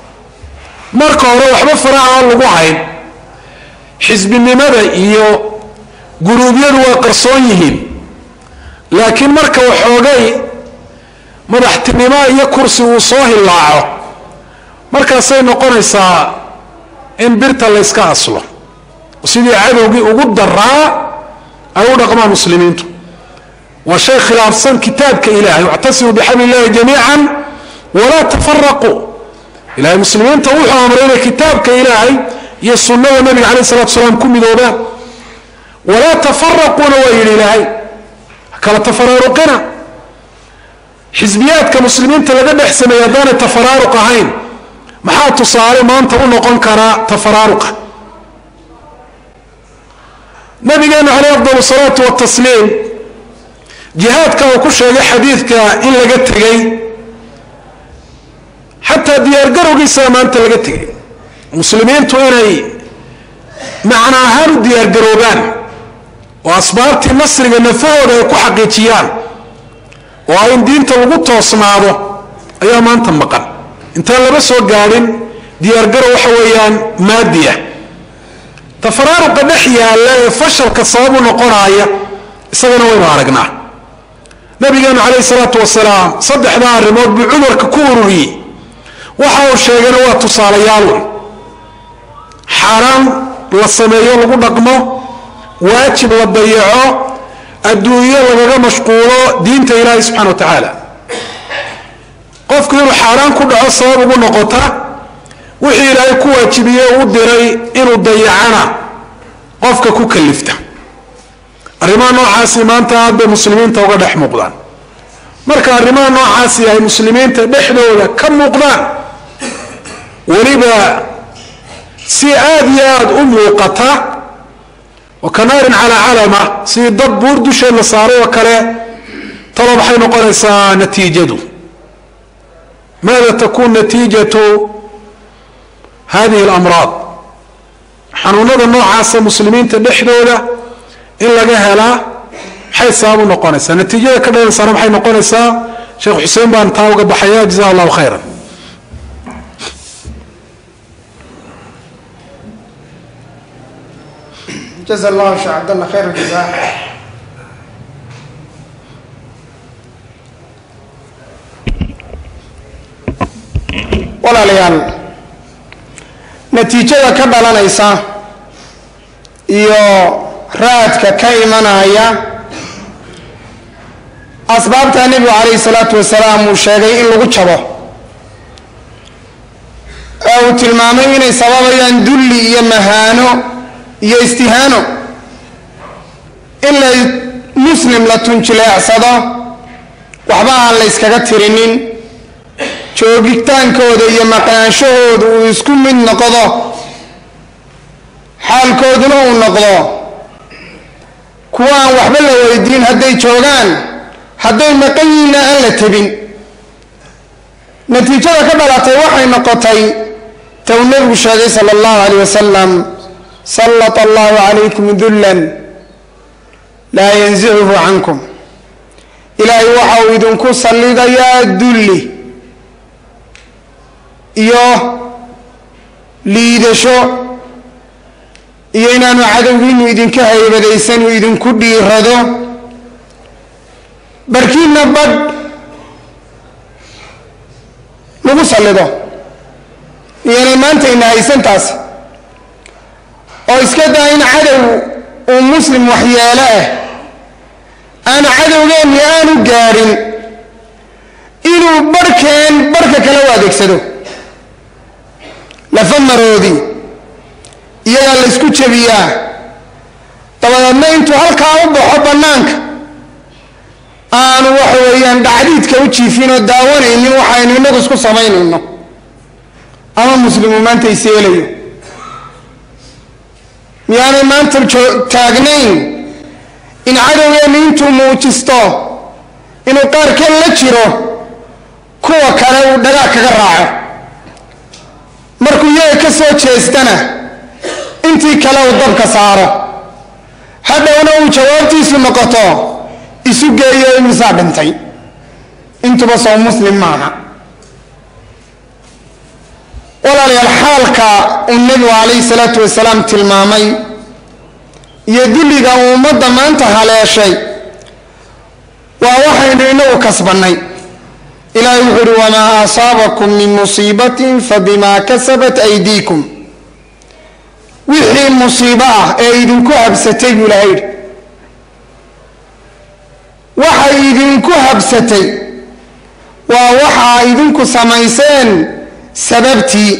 marka hore waxba faraha aan lagu hayn xisbinimada iyo guruubyadu waa qarsoon yihiin laakiin marka waxoogay madaxtinimo iyo kursi uu soo hillaaco markaasay noqonaysaa in birta la yska aslo sidii cadowgii ugu daraa ay u dhaqmaan muslimiintu waa shay khilaafsan kitaabka ilahay wactasimuu bixabli illahi jamiican walaa tafaraquu ilahay muslimiinta wuxuu amray inay kitaabka ilaahay iyo sunnada nabiga calayh salatu salaam ku midoobaan walaa tafaraquuna waa yidhi ilaahay kala tafaraaruqina xisbiyaadka muslimiinta laga dhex sameeyey haddaanay tafaraaruq ahayn maxaa tusaale maanta u noqon karaa tafaraaruqa nabigeenu caleyh afdal salaatu watasliim jihaadka uu ku sheegay xadiidka in laga tegey xataa diyaargarowgiisa maanta laga tegey muslimiintu inay macna ahaan u diyaargaroobaan oo asbaabtii nasriga nafahooda ay ku xaqiijiyaan oo ay in diinta lagu toosnaado ayaa maanta maqan intaan laba soo gaadhin diyaargarow waxa weeyaan maadiya tafaraaruqa dhex yaalla ee fashalka sababu noqonaya isagana waynu aragnaa. nabigeenu calayhi salaatu wasalaam saddexdaa arrimood buu cudurka ku ururiyey. waxa uu sheegayna waa tusaalayaalun: xaaraan la sameeyo lagu dhaqmo, waajib la dayaco, adduunyo lagaga mashquulo diinta ilaahi subxana wa tacaala. qofku inuu xaaraan ku dhaco sabab ugu noqota wixii ilaahay ku waajibiyey u diray inuu dayacana qofka ku kalifta. arrimaha noocaasi maanta aad bay muslimiinta uga dhex muuqdaan. marka arrimaha noocaasi ay muslimiinta dhexdooda ka muuqdaan, weliba si aada iyo aada u muuqata oo kanaarin calaa calama, si dad buur dusheed la saaray oo kale, talo maxay noqonaysaa natiijadu? maada takuun natiijatu hadihi alamraad? xanuunada noocaasa muslimiinta dhexdooda in laga helaa maxay sabab u noqonaysaa? natiijada ka dhalanaysaana maxay noqonaysaa? sheekh xuseen baan taa uga baxaya, jazahu allahu khayran. jaza allahu sheekh cabdallah khayr aljazaa. walaalayaal, natiijada ka dhalanaysa iyo raadka ka imanaya asbaabta nebigu calayhi salaatu wasalaam uu sheegay in lagu jabo, ee uu tilmaamay inay sababayaan dulli iyo mahaano iyo istihaano, in la muslim la tunjileecsado, waxba aan la yskaga tirinin, joogitaankooda iyo maqnaanshahooda uu isku mid noqdo, xaalkooduna uu noqdo kuwa aan waxba la weydiin hadday joogaan, hadday maqan yihiinna aan la tebin. natiijada ka dhalatay waxay noqotay ta uu nebigu sheegay sala allahu alayh wasalam: sallata allahu calaykum dullan laa yanzicuhu cankum. ilaahay waxa uu idinku sallidayaa dulli iyo liidasho, iyo inaanu cadowgiinu idinka haybadaysan uu idinku dhiirado, barkiinna badh lagu sallido. iyoanay maanta ina haysantaas oo iska daa in cadow uu muslim waxyeelo ah aana cadowgeenni aanu gaadhin, inuu barhkeen barhka kale u adeegsado. lafamaroodii iyagaa la ysku jabiyaa, dabadeedna intuu halkaa u baxo bannaanka aanu waxa weeyaan dhacdiidka u jiifin oo daawanaynin waxaynu inagu isku samaynayno, ama muslimu maanta iseelayo. miyaanay maanta taagnayn in cadowgeenni intuu muujisto inuu qaarkeen la jiro, kuwa kale uu dhagaag kaga raaco, markuu iyaga ka soo jeestana intii kale uu dabka saaro, hadhowna uu jawaabtiisu noqoto isu geeyo imisaa dhintay. intuba soo muslim maaha. walaalayaal, xaalka uu nebigu calayhi salaatu wasalaam tilmaamay iyo dulliga uu ummadda maanta haleeshay waa waxaynu inagu kasbannay. ilaahay wuxuu uhi: wamaa asaabakum min musiibatin fabimaa kasabat aydiikum. wixii musiibo ah ee idinku habsatay buu ilahay yidhi, waxay idinku habsatay waa waxaa idinku samayseen sababtii.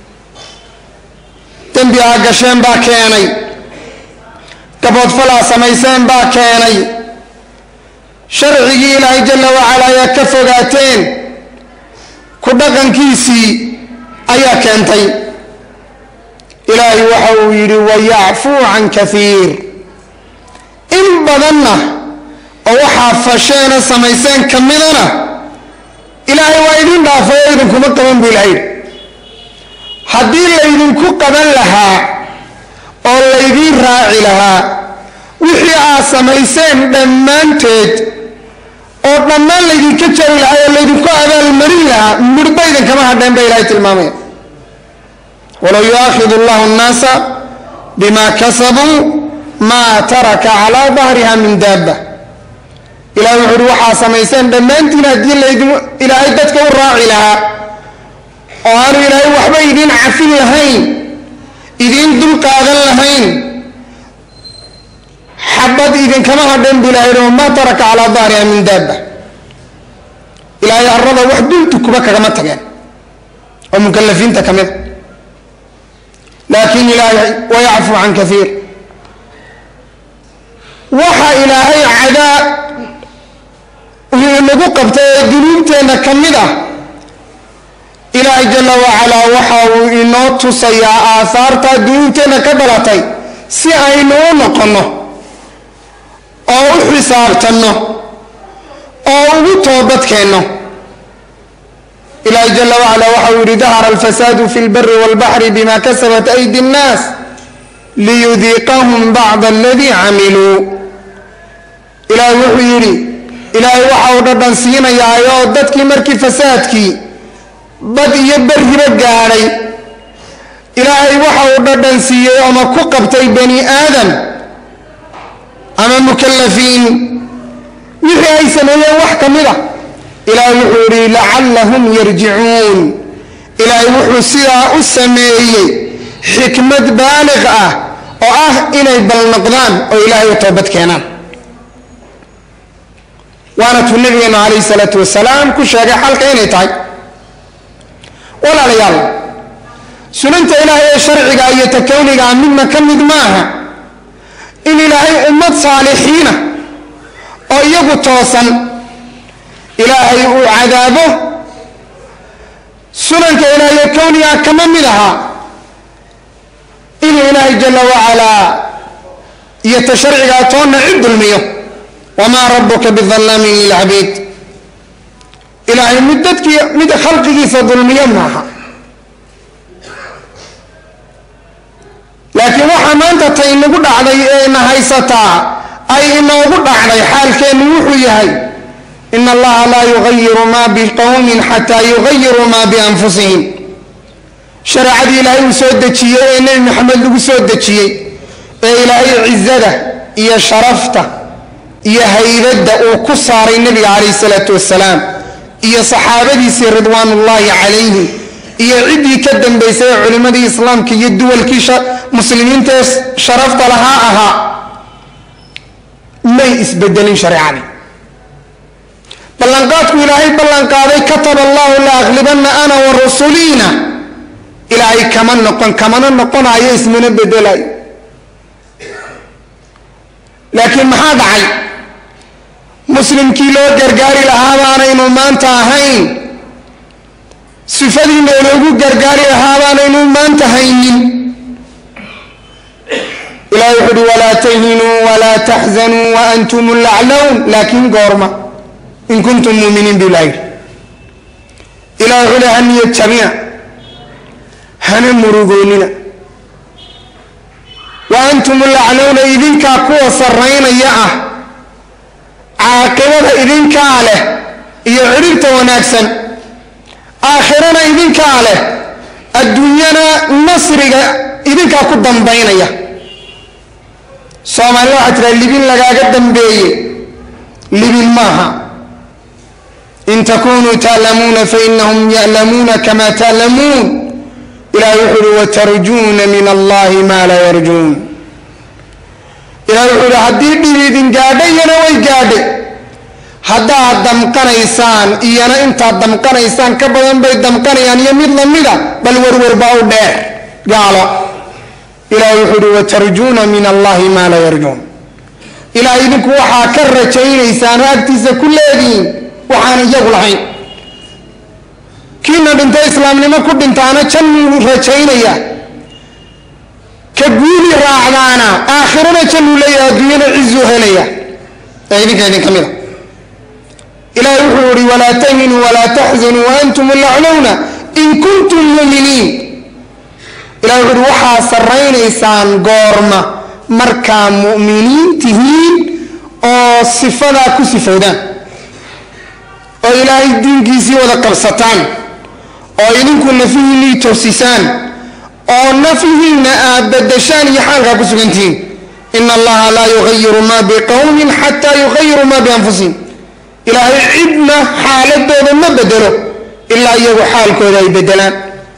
dembi aa gasheen baa keenay, gaboodfalaa samayseen baa keenay, sharcigii ilaahay jalla wacala ayaa ka fogaateen, ku dhaqankiisii ayaa keentay. ilaahay waxa uu yidhi: wayacfuu can kaiir. in badanna oo waxaa fasheena samayseen ka midana ilaahay waa idin dhaafay oo idinkuma qaban buu ilahay yidhi. haddii laydinku qaban lahaa oo laydiin raaci lahaa wixii aad samayseen dhammaanteed oo dhammaan laydinka jari lahaa oo laydinku abaalmarin lahaa, midhba idinkama hadheen ba ilahay tilmaamaya. walow yuaakhidu allahu nnaasa bima kasabuu maa taraka calaa dahriha min daaba. ilahay wuxu uhi waxaa samayseen dhammaantiin haddii laydin ilaahay dadka u raaci lahaa oo aanu ilaahay waxba idin cafin lahayn, idin dulqaadan lahayn, xabad idinkama hadhan bu ilahay o maa taraka calaa dahriha min daaba. ilaahay arada wax dultukuba kagama tageen oo mukalafiinta ka mida, laakin ilaahay wayacfu can kaiir. waxa ilaahay cadaab nagu qabtay ee dunuubteenna ka mid ah, ilaahay jala wacalaa waxa uu inoo tusayaa aahaarta dunuubteenna ka dhalatay si aynu u noqonno oo u xisaabtanno oo ugu toobadkeenno. ilaahay jala wacalaa waxa uu yihi dahara alfasaadu fi lbari walbaxri bima kasabat aydi nnaas liyudiiqahum bacda aladii camiluu. ilaahay wuxuu yidhi ilaahay waxa uu dhadhan siinayaayoo dadkii markii fasaadkii bad iyo beriba gaadhay, ilaahay waxa uu dhadhan siiyey ama ku qabtay bani aadam ama mukalafiin wixii ay sameeyeen wax ka mid a. ilaahay wuxuu yidhi lacallahum yarjicuun. ilaahay wuxuu sidaa u sameeyey xikmad baaliq ah oo ah inay balnoqdaan oo ilaahay u toobad keenaan. waana tuu nabigeenu calayhi salaatu wasalaam ku sheegay xalka inay tahay. walaalayaal, sunanta ilaahay ee sharciga iyo ta kownigaa midna ka mid maaha in ilaahay ummad saalixiina oo iyagu toosan ilaahay uu cadaabo. sunanka ilaahay ee kownigaa kama mid aha inuu ilaahay jala wacalaa iyo ta sharcigaa toonna cid dulmiyo. wamaa rabuka bidallaamin lilcabiid. ilaahay mid dadkii mid khalqigiisa dulmiyo maaha. laakiin waxaa maanta ta inagu dhacday ee ina haysataa ay inoogu dhacday xaalkeennu wuxuu yahay in allaha laa yugayiru maa biqowmin xataa yugayiruu maa bianfusihim. shareecadii ilaahay uu soo dejiyey ee nebi maxamed lagu soo dejiyey ee ilaahay cizada iyo sharafta iyo haybadda uu ku saaray nebiga calayhi salaatu wasalaam iyo saxaabadiisii ridwaanullaahi calayhim iyo ciddii ka dambaysay ee culimmadii islaamka iyo duwalkii muslimiinta ee sharafta lahaa ahaa may isbedelin shareecadii. ballanqaadku ilaahay ballanqaaday kataba allahu la aqlibanna ana wa rusuliina, ilaahay kama noqon kamana noqonayo ismana bedelayo. laakiin maxaa dhacay? muslimkii loo gargaari lahaa baanaynu maanta ahayn, sifadiina loogu gargaari lahaa baanaynu maanta haynin. ilahay wuxu uhi walaa tahinuu walaa taxzanuu waantum laclown. laakiin goorma? in kuntum muminiin bu ilahay ilahay wuxuu le ha niyad jabina, hana murugoonina. wa antum laclowna, idinkaa kuwa saraynaya ah, caaqibada idinkaa leh iyo cidhibta wanaagsan, aakhirana idinkaa leh, adduunyana nasriga idinkaa ku dambaynaya. soomaalida waxaa tiraa libin lagaaga dambeeye, libin maaha. in takunuu ta'lamuuna fainahum ya'lamuuna kama ta'lamuun. ilahay wuxuu uhi watarjuuna min allahi maa laa yarjuun. ilahay wuxuu uhi haddii dhib idin gaadha iyana way gaadhay, haddaad damqanaysaan iyana intaad damqanaysaan ka badan bay damqanayaan iyo mid lamida, bal werwerba u dheer gaalo. ilahay wuxuu uhi watarjuuna min allahi maa laa yarjuun. ilahay idinku waxaa ka rajaynaysaan oo agtiisa ku leedihiin waxaan iyagu lahayn. kiina dhinto islaamnimo ku dhintaana jannuu rajaynaya, ka guuli raacdaana aakhirana jannuu leeyahay, adduunyana cizuu helaya. ee idinka idin ka mida. ilahay wuxuu ihi walaa tahinuu walaa taxzanuu waantum laclowna in kuntum muminiin. ilahay wuxu uhi waxaa saraynaysaan goorma? markaa mu'miniin tihiin oo sifadaa ku sifowdaan oo ilaahay diinkiisii wada qabsataan oo idinku nafihiinnii toosisaan oo nafihiinna aad bedeshaan iyo xaalkaa ku sugantihiin ina allaha laa yugayiru ma biqowmin xataa yugayiru ma bianfusihim ilaahay cidna xaaladooda ma bedelo ilaa iyagu xaalkooda ay bedelaan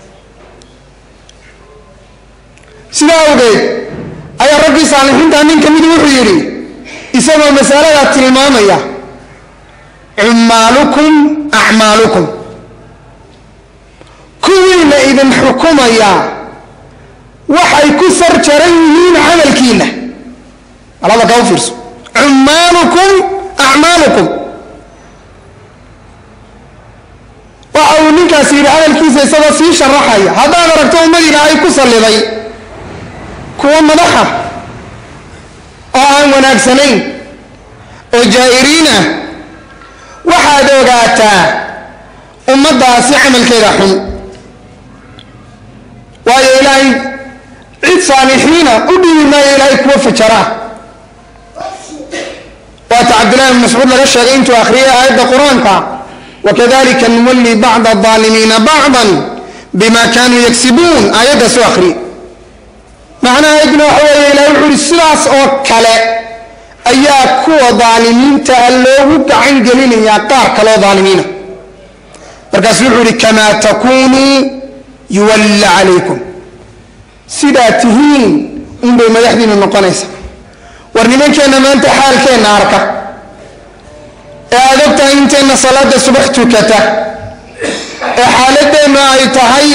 sidaa awgeed ayaa raggii saalixiinta nin ka midu wuxuu yidhi isagoo masaladaa tilmaamaya cumaalukum acmaalukum kuwiina idin xukumaya waxay ku sarjaran yihiin camalkiina alada kaa u fiirso cumaalukum acmaalukum waxa uu ninkaasi yidhi hadalkiisa isagoo sii sharaxaya haddaad aragto ummadiina ay ku salliday kuwa madaxa oo aan wanaagsanayn oo jaa'iriin ah waxaad ogaataa ummaddaasi camalkeeda xun waayo ilaahay cid saalixiina u dhibi maayo ilaahay kuwa fajaraa waata cabdillahi bn mascuud laga sheegay intuu akhriyay aayadda qur-aanka wakadalika nuwalli bacda aalimiina bacdan bima kanuu yagsibuun aayadda soo akhriye macnaha idna waxa weeye ilahay wuxuu uhi sidaas oo kale ayaa kuwa daalimiinta loogu gacan gelinayaa qaar kaloo daalimiina markaasu wuxuu ihi kamaa takunuu yuwalla calaykum sidaa tihiin unbay madaxdiina noqonaysa war nimankeenna maanta xaalkeenna arka ee aad ogtahay inteenna salaada subax tukata ee xaaladeenna ay tahay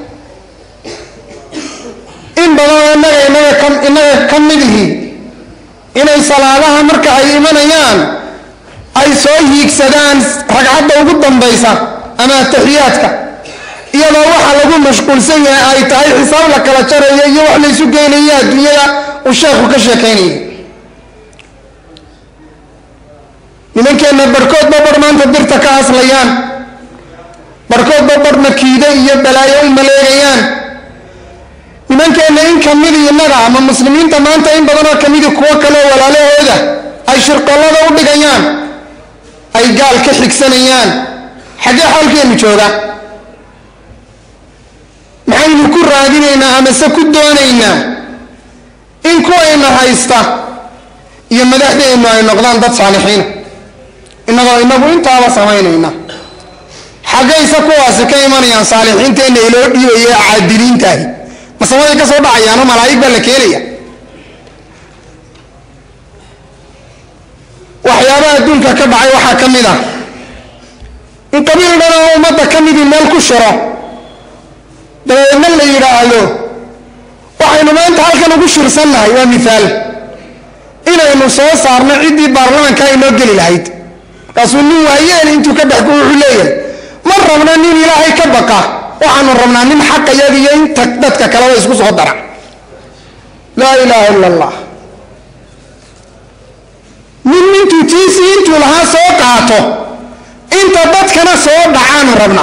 in badanoo innaga inaga ka innaga ka mid ihi inay salaadaha marka ay imanayaan ay soo hiigsadaan ragcadda ugu dambaysa ama ataxiyaadka iyadoo waxa lagu mashquulsan yahay ay tahay xisaab la kala jarayo iyo wax laysu geynaya adduunyada uu sheekhu ka sheekaynayay nimankeenna barhkoodba bar maanta birta ka haslayaan barhkoodba barhna kiide iyo balaayo u maleegayaan nimankeenna in kamidi innaga ama muslimiinta maanta in badanoo kamidi kuwo kaleo walaalahooda ay shirqollada u dhigayaan ay gaal ka xigsanayaan xaggee xaalkeennu jooga maxaynu ku raadinaynaa amase ku doonaynaa in kuwayna haysta iyo madaxdeennu ay noqdaan dad saalixiina innagoo inagu intaaba samaynayna xaggayse kuwaasi ka imanayaan saalixiinteenna iloo dhiibaya caadiliintaahi masamaday ka soo dhacayaano malaa'ig baa la keenaya waxyaabaha adduunka ka dhacay waxaa ka mid ah in qabiil dhan oo ummadda ka midii meel ku shiro dabeedna la yidhaahdo waxaynu maanta halkan ugu shirsannahay waa mithaal inaynu soo saarno ciddii baarlamaanka aynoo geli lahayd markaasuu nin waayeen intuu ka dhexku wuxuu leeyahay ma rabna nin ilaahay ka baqa waxaanu rabnaa nin xaqayada iyo inta dadka kaleba isku soo dara laa ilaaha ila allah nin intuu tiisii intuu lahaa soo qaato inta dadkana soo dhacaanu rabna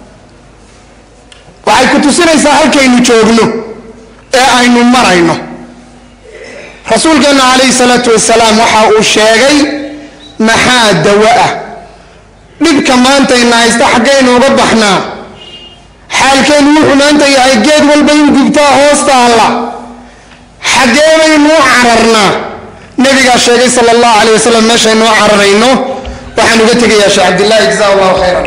waxay ku tusinaysaa halkaynu joogno ee aynu marayno rasuulkeenna calayhi salaatu wasalaam waxa uu sheegay maxaa dawo ah dhibka maanta ina haysta xaggaynu uga baxnaa xaalkeennu wuxuu maanta yahay geed walba in gubtaa hoosta alla xaggee baynu u cararnaa nabigaa sheegay sala allahu calayh wasalam meeshaynu u cararayno waxaan uga tegayaa sheekh cabdillahi jazaa allahu khayran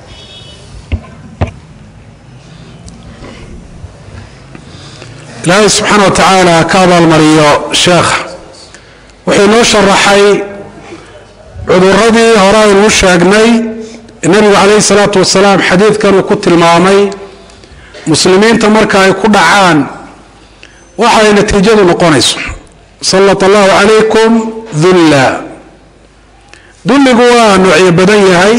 ilaahay subxaana wa tacaala ka abaalmariyo sheekha wuxuu inoo sharaxay cuduradii hore aynu u sheegnay nabigu calayhi salaatu wasalaam xadiidkan uu ku tilmaamay muslimiinta marka ay ku dhacaan waxa ay natiijadu noqonayso sallat allahu calaykum dulla dulligu waa noocyo badan yahay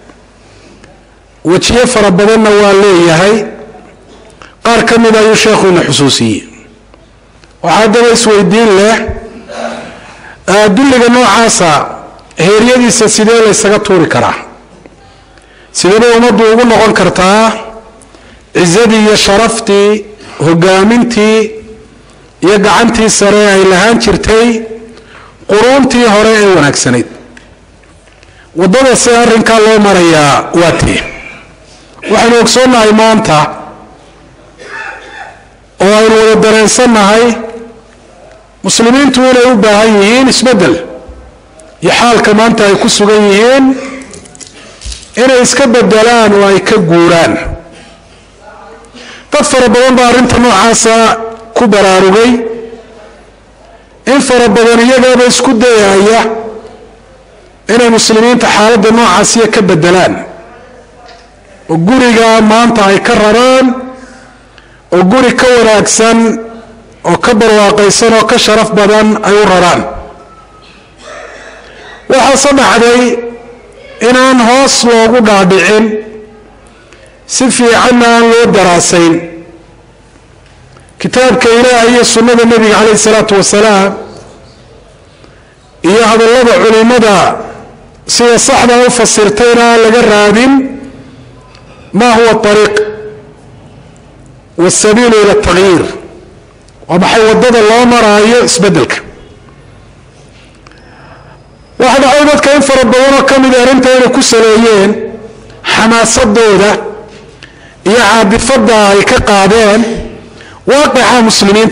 wejiyo fara badanna waa leeyahay qaar ka mid ayuu sheekhu ina xusuusiyey waxaa haddaba isweydiin leh dulliga noocaasa heeryadiisa sidee la ysaga tuuri karaa sidee ummaddu ugu noqon kartaa cizadii iyo sharaftii hogaamintii iyo gacantii sare ay lahaan jirtay quruuntii hore ee wanaagsanayd waddada si arrinkaa loo marayaa waa tee waxaynu ogsoonnahay maanta وأن ودرين سنهاي مسلمين تولى يباهيين اسبدل يحال كمان تا يكسو جيهين إنا يسكب الدلان ويكجوران تفر بدن بارنت نوعاسا كبرارغي إن فربنا يجاب يسكد يا إن المسلمين تحارب نوعاسية كبدلان وجوريجا ما أنت يكرران وجوري كور أكسن وكبر واقيسن وكشرف بدن أيورران وحصل علي إن أن هاصل وجود عدين سفي عنا لو دراسين كتاب كإلهي السنة النبي عليه الصلاة والسلام إياه هذا الله علماء سوى صحبه وفسرتنا لجرادين ما هو الطريق والسبيل إلى التغيير وبحي ودد الله مرايا اسبدلك واحد عيبت كيف ربنا كم إذا رمت إلى كسليين حماسة دودة يعاد بفضل كقادين واقع مسلمين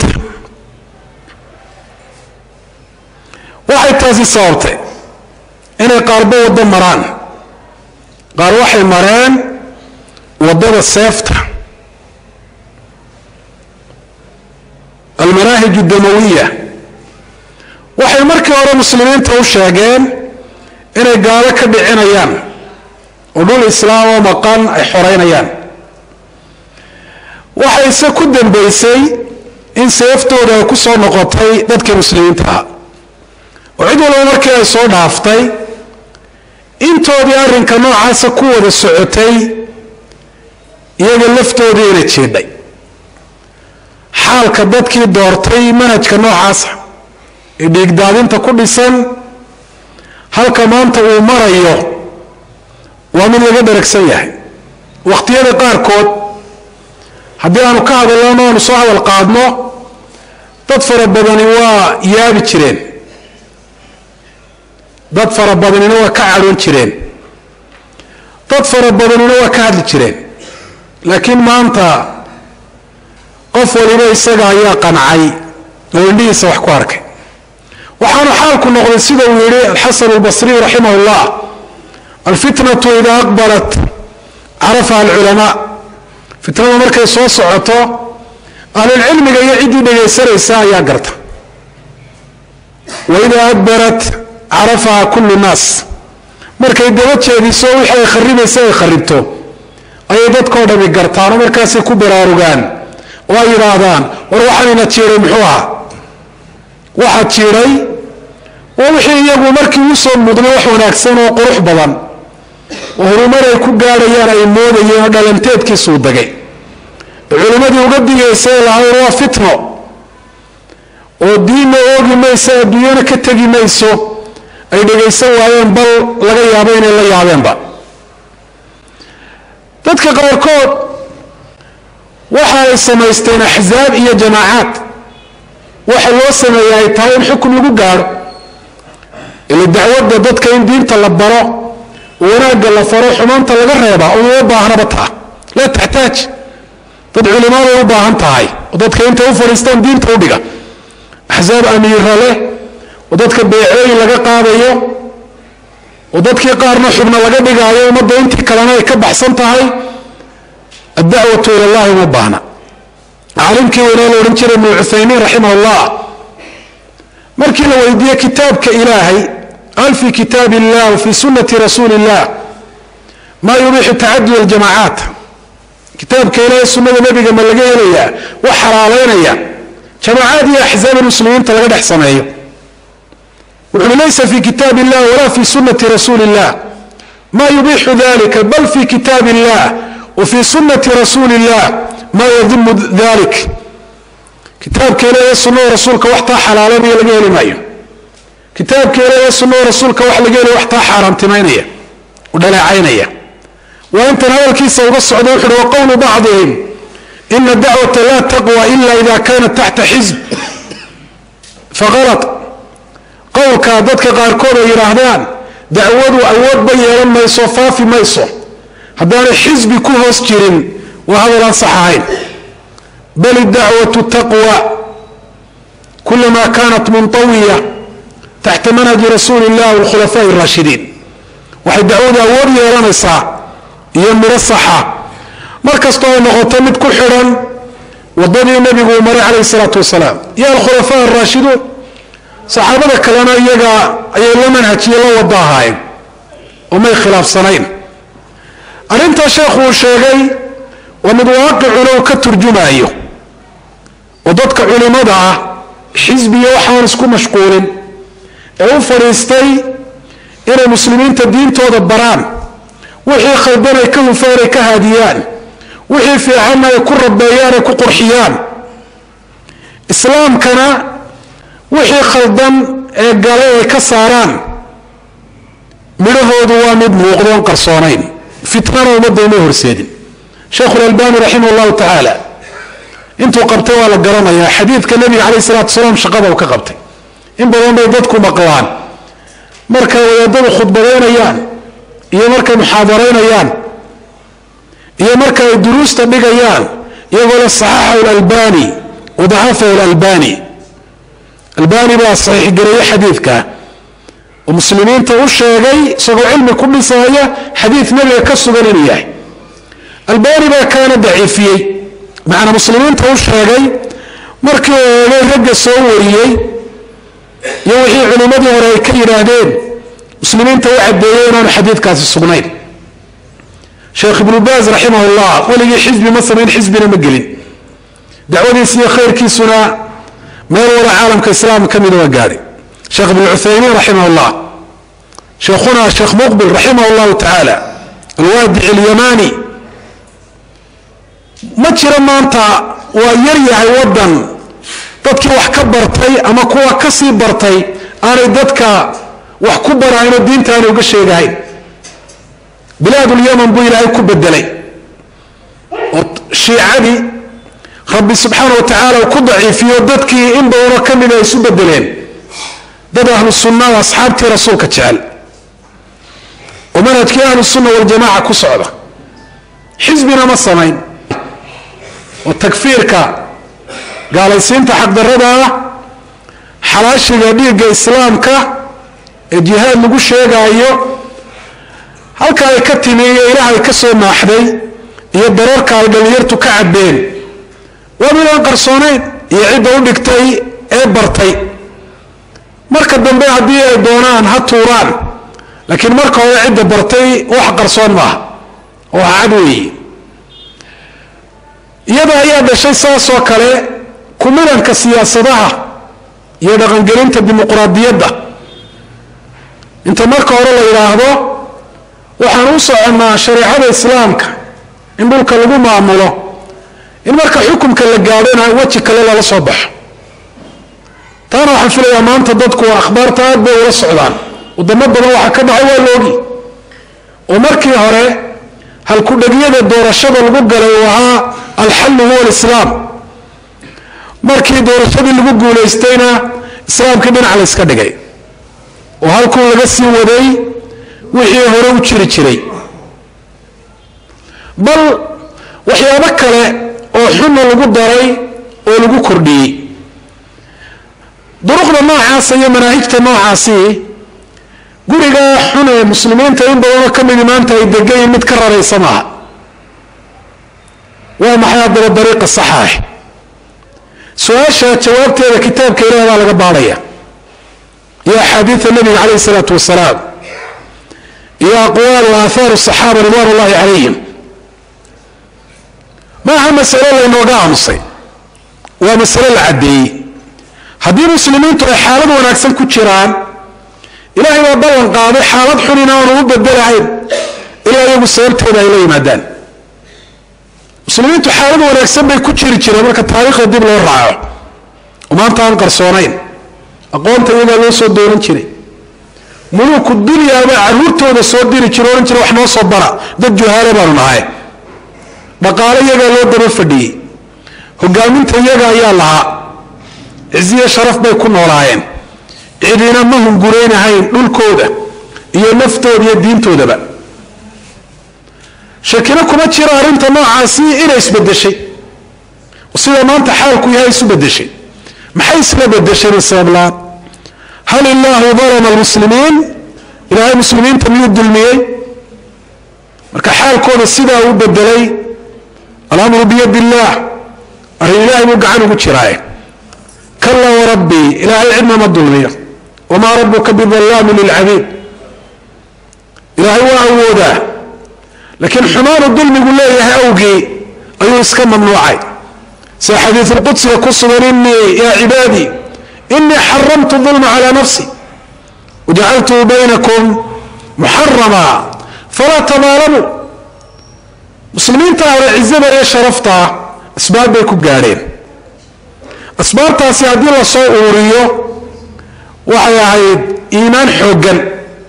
واحد تازي صوتي إنه قاربوا ودن مران قال وحي مران ودن السيفتة المناهج الدموية وحي مركي ورا مسلمين توشاقين إنه قال كبعين أيام ودول الإسلام ومقان أي حرين أيام waxay se ku dambeysay in seeftooda ay ku soo noqotay dadka muslimiinta ah oo cid walba markii ay soo dhaaftay intoodii arrinka noocaasa ku wada socotay iyaga laftoodii ina jeedhay xaalka dadkii doortay manhajka noocaasa ee dhiigdaadinta ku dhisan halka maanta uu marayo waa mid laga dharagsan yahay waqtiyada qaarkood haddii aanu ka hadalno aanu soo hadal qaadno dad fara badani waa yaabi jireen dad fara badanina waa ka cadhoon jireen dad fara badanina waa ka hadli jireen laakiin maanta qof waliba isaga ayaa qancay oo indhihiisa wax ku arkay waxaanu xaalku noqday sida uu yidhi alxasan albasri raximahullah alfitnatu ida aqbalat carafaha alculamaa فتنة مركز سو سعطو أهل العلم جاي عدي بيسر يسا قرطة وإذا أدبرت عرفها كل الناس مركز دوت شيء يسوي حي يخرب يسا يخربته أي دوت كودا بقرطان ومركز يكبر أروغان وإرادان وروحاني نتشيري محوها واحد شيري ووحي يقو مركز يوصل مضموح وناكسن وقروح بضان وهرمار يكون قاريان أي موضة يهدلنتيد كيسو دقي العلماء يقضي يسأل هو فتنة ودين اوغي ميسا ديانا كتاقي ميسو أي دقي يسوى عيان بل لغي يابين إلا يابين با تدك قاركود وحا يسميستين أحزاب إيا جماعات وحا يوصنا يايتاين حكم يقو قار اللي الدعوات دا دادك إن دين تلبرو وناق الله فروح ومان تلقى ريبا ووضاها ربطها لا تحتاج dad culimada u baahan tahay oo dadka inta u fariistaan diinta u dhiga axzaab amiira leh oo dadka beecooyin laga qaadayo oo dadkii qaarna xubno laga dhigaayo ummadda intii kalena ay ka baxsan tahay addacwatu ila allahi uma baahna caalimkii weynaa la odhan jiray ibnu cuthaymiin raximahullah markii la weydiiyey kitaabka ilaahay hal fi kitaab illah wa fi sunnati rasuuli illah ma yubixu tacadud aljamacaat كتابك إلهي السنة النبي ما لقيه ليا وحرالين يا جماعات يا أحزاب المسلمين تلقى حصنيه وليس في كتاب الله ولا في سنة رسول الله ما يبيح ذلك بل في كتاب الله وفي سنة رسول الله ما يذم ذلك كتابك إلهي السنة ورسولك وحطها حلالين يلقيه لمايا كتابك إلهي السنة ورسولك وحلقيه وحطها حرام تمينية ودلع عينيه وأنت نهار كيسة وبص عدوح وقول بعضهم إن الدعوة لا تقوى إلا إذا كانت تحت حزب فغلط قول كادتك غاركونا يراهدان دعوة وأود بيّا لما يصوفا في ميصو هذا حزب كوهوس جيرين وهذا لا صحاين bal dacwaة taqwى kulama kanat munطawiya taxta manhaji rasuuli اllah wاlkhulafaaء الraashidiin waxay dacwada awood yeelanaysaa iyo midho saxa mar kastoo ay noqoto mid ku xidhan wadadii nebigu uu maray calayh الsalaatu wasalaam iyo alkhulafaaء الraashiduun saxaabada kalena iyaga ayay la manhajiye la wada ahaayeen oo may khilaafsanayn arrintaa sheekhu uu sheegay waa mid waaqicuna uu ka turjumaayo oo dadka culimada ah xisbiya waxaan isku mashquulin ee u fadhiistay inay muslimiinta diintooda baraan wixii khaldan ay ka hufaan ay ka haadiyaan wixii fiicanna ay ku rabeeyaan ay ku qurxiyaan islaamkana wixii khaldan ee galay ay ka saaraan midhahoodu waa mid muuqdoon qarsoonayn fitnana ummadda uma horseedin sheekhu lalbani raximah llahu tacaala intuu qabtay waa la garanayaa xadiidka nebiga calayh salatu wasalaam shaqada uu ka qabtay in badan bay dadku maqlaan markay wadaadadu khudbadaynayaan iyo markay muxaadaraynayaan iyo marka ay duruusta dhigayaan iyagoo la saxaxahu lalbani wadacafahu lalbani albani baa saxiix gareeyey xadiidka oo muslimiinta u sheegay isagoo cilmi ku dhisaya xadiid nebiga ka sugan inuu yahay albani baa kaana daciifiyey macnaa muslimiinta u sheegay markii uu eegay ragga soo wariyey iyo wixii culimmadii hore ay ka yidhaahdeen muslimiinta u caddeeyey inaanu xadiidkaasi sugnayn sheekh ibnu baaz raximah llah weligii xisbi ma samayn xisbina ma gelin dacwadiisa iyo khayrkiisuna meel wala caalamka islaamka ka mida waa gaadhi sheekh ibnu cuthaymiin raximah llah sheekhuna sheekh muqbil raximah llahu tacaala alwaadici alyamani ma jiro maanta waa yar yahay waddan dadkii wax ka bartay ama kuwa ka sii bartay aanay dadka wax ku barahaynoo diinta aanay uga sheegahayn bilaadulyaman buu ilaahay ku bedelay oo shiicadii rabbi subxaana wa tacaala uu ku daciifiyo dadkii in badanoo ka mida ay isu bedeleen dad ahlu sunna oo asxaabtii rasuulka jecel oo manhajkii ahlu sunna waljamaca ku socda xisbina ma samayn oo takfiirka gaalaysiinta xaqdarrada ah xalaashiga dhiigga islaamka ee jihaad lagu sheegaayo halka ay ka timi iyo ilaahay ka soo maaxday iyo dararka ay dhallinyartu ka cabbeen waa midaan qarsoonayn iyo cidda u dhigtay ee bartay marka dambe haddii ay doonaan ha tuuraan laakiin marka hore cidda bartay wax qarsoon maaha oo cad weeye iyada ayaa dhashay saasoo kale kumidanka siyaasadaha iyo dhaqangelinta dimuqraadiyadda inta marka hore la yidhaahdo waxaan u soconnaa shareecada islaamka in dhulka lagu maamulo in marka xukunka la gaadhona weji kale lala soo baxo taana waxaan filayaa maanta dadku akhbaarta aad bay ula socdaan wadamo badan waxa ka dhacay waa loogi oo markii hore halkudhegyada doorashada lagu galay uu ahaa alxallu huwa alislaam markii doorashadii lagu guulaystayna islaamkii dhinac la yska dhigay oo halkuu laga sii waday wixii hore u jiri jiray bal waxyaabo kale oo xunna lagu daray oo lagu kordhiyey duruqda noocaasa iyo manaahijta noocaasi gurigaa xun ee muslimiinta in badanoo ka midi maanta ay degayiin mid ka raraysa maaha waa maxay haddaba dariiqa saxa ah su-aasha jawaabteeda kitaabka ilaah baa laga baadhaya iyo axaadiida nabiga calayhi isalaatu wasalaam iyo aqwaal wa aahaaru saxaaba ridwaan ullahi calayhim maaha masalo laynooga aamusay waa masalo la caddeeyey haddii muslimiintu ay xaalad wanaagsan ku jiraan ilaahay baa ballan qaaday xaalad xun inaanu u bedelahayn ilaa iyagu sababteeda ay la yimaadaan muslimiintu xaalad wanaagsan bay ku jiri jireen marka taariikhda dib loo raaco oo maanta aan qarsoonayn aqoonta iyagaa loo soo dooran jiray muluuku dunyaabaa carruurtooda soo diri jira ohan jira wax noo soo bara dad juhaale baanu nahay dhaqaale iyagaa loo daba fadhiyey hogaaminta iyaga ayaa lahaa ciziyo sharaf bay ku noolaayeen cidina ma hungureynahayn dhulkooda iyo naftooda iyo diintoodaba shakina kuma jiro arrinta noocaasi inay isbedeshay sida maanta xaalku yahay isu bedeshay maxay isla bedesheen sabablaan hal illahu dhalama almuslimiin ilaahay muslimiinta miyuu dulmiyey marka xaalkooda sidaa u bedelay alamru biyadi illaah arrin ilaahay buu gacan ugu jiraaye kalla warabbii ilaahay cidna ma dulmiyo wamaa rabbuka bidallaamin lilcabiid ilaahay waa awoodaa laakiin xumaanu dulmigu leeyahay awgii ayuu iska mamnuucay sida xadiisulqudsiga ku sugan inii yaa cibaadii inii xaramtu dulma calaa nafsi wajacaltuhu baynakum muxarama falaa tamaalamuu muslimiinta hore cizada ee sharaftaa asbaab bay ku gaadheen asbaabtaasi haddii la soo ururiyo waxay ahayd iimaan xooggan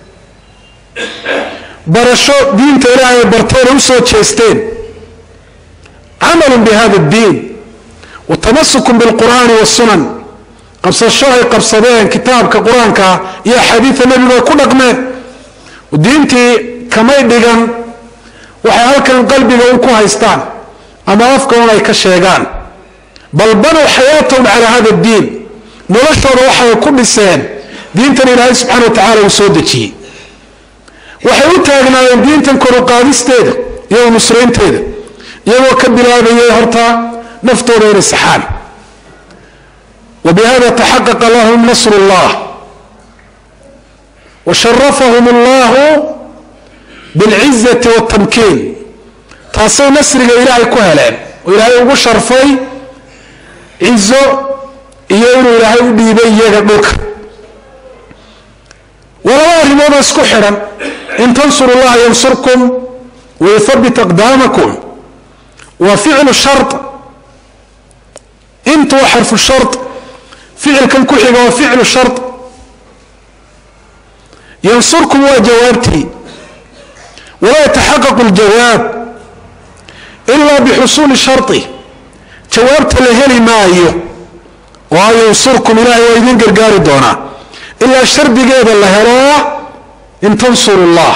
barasho diinta ilaahay barteen u soo jeesteen camalun bihada ddiin wa tamasukun bilqur'aani wasunan qabsasho ay qabsadeen kitaabka qur-aanka iyo axaadiida nebiga ku dhaqmeen diintii kamay dhigan waxay halkan qalbiga un ku haystaan ama afka un ay ka sheegaan bal banow xayaatahum calaa hada ddiin noloshooda waxay ku dhiseen diintan ilaahay subxana wa tacala uu soo dejiyey waxay u taagnaayeen diintan koruqaadisteeda iyo nusraynteeda iyagoo ka bilaabayay horta naftooda inay saxaan wa bihada taxaqaqa lahum nasru llah wa sharafahum allahu bilcizati waltamkiin taasay nasriga ilaahay ku heleen oo ilaahay ugu sharfay cizo iyo inuu ilaahay u dhiibay iyaga dhulka walaba arrimoodoo isku xidhan in tansuru llaha yansurkum wayuthabbit aqdaamakum waa ficlu shart intu waa xarfu shart ficilkan ku xiga waa ficlu shart yansurkum waa jawaabtii walaa yataxaqaqu ljawaab ilaa bixusuuli sharطi jawaabta la heli maayo waa yansurkum ilaahay waa idin gargaari doonaa ilaa shardigeeda la helo in tansuru llah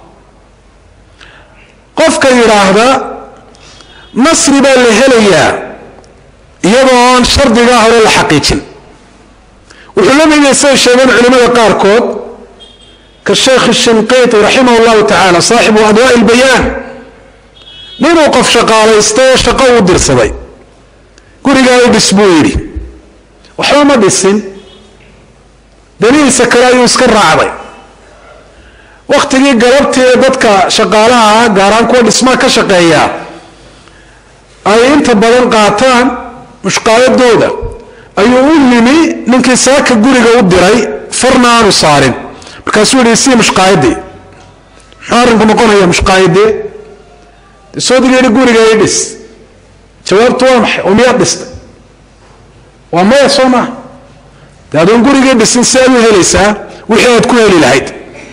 qofka yidhaahda nasri baa la helayaa iyadoo aan shardigaa hore la xaqiijin wuxuu la mid yahay say sheegeen culimada qaarkood ka sheekh shinqiiti raximah llahu tacaala saaxibu adwaa'i lbayaan ninuu qof shaqaalaystay oo shaqo u dirsaday gurigaa u dhis buu yidhi waxba ma dhisin danihiisa kale ayuu iska raacday waktigii galabtii ee dadka shaqaalaha gaaraan kuwa dhismaa ka shaqeeyaa ay inta badan qaataan mushqaayadooda ayuu u yimi ninkii saaka guriga u diray farna aanu saarin markaasuu yihi sii mushqaayadii muxuu arrinku noqonaya mushqaayadee de soodiga yihi guriga i dhis jawaabtu waa maxay oo miyaad dhistay waa maya soo maha de adoon gurigii dhisin si aad u helaysaa wixii aad ku heli lahayd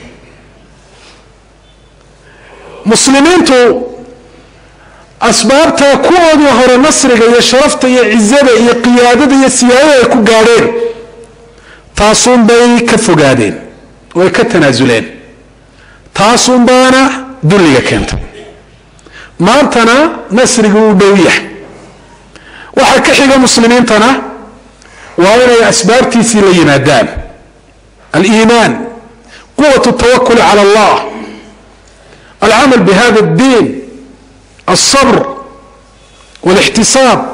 muslimiintu asbaabta kuwoodii hore nasriga iyo sharafta iyo cizada iyo qiyaadada iyo siyaadada ay ku gaadheen taasuun bay ka fogaadeen oo ay ka tanaasuleen taasuun baana dulliga keenta maantana nasrigu uu dhow yahay waxaa ka xiga muslimiintana waa inay asbaabtiisii la yimaadaan aliimaan quwatu tawakuli cala allah alcamal bihada addiin alsabr walixtisaab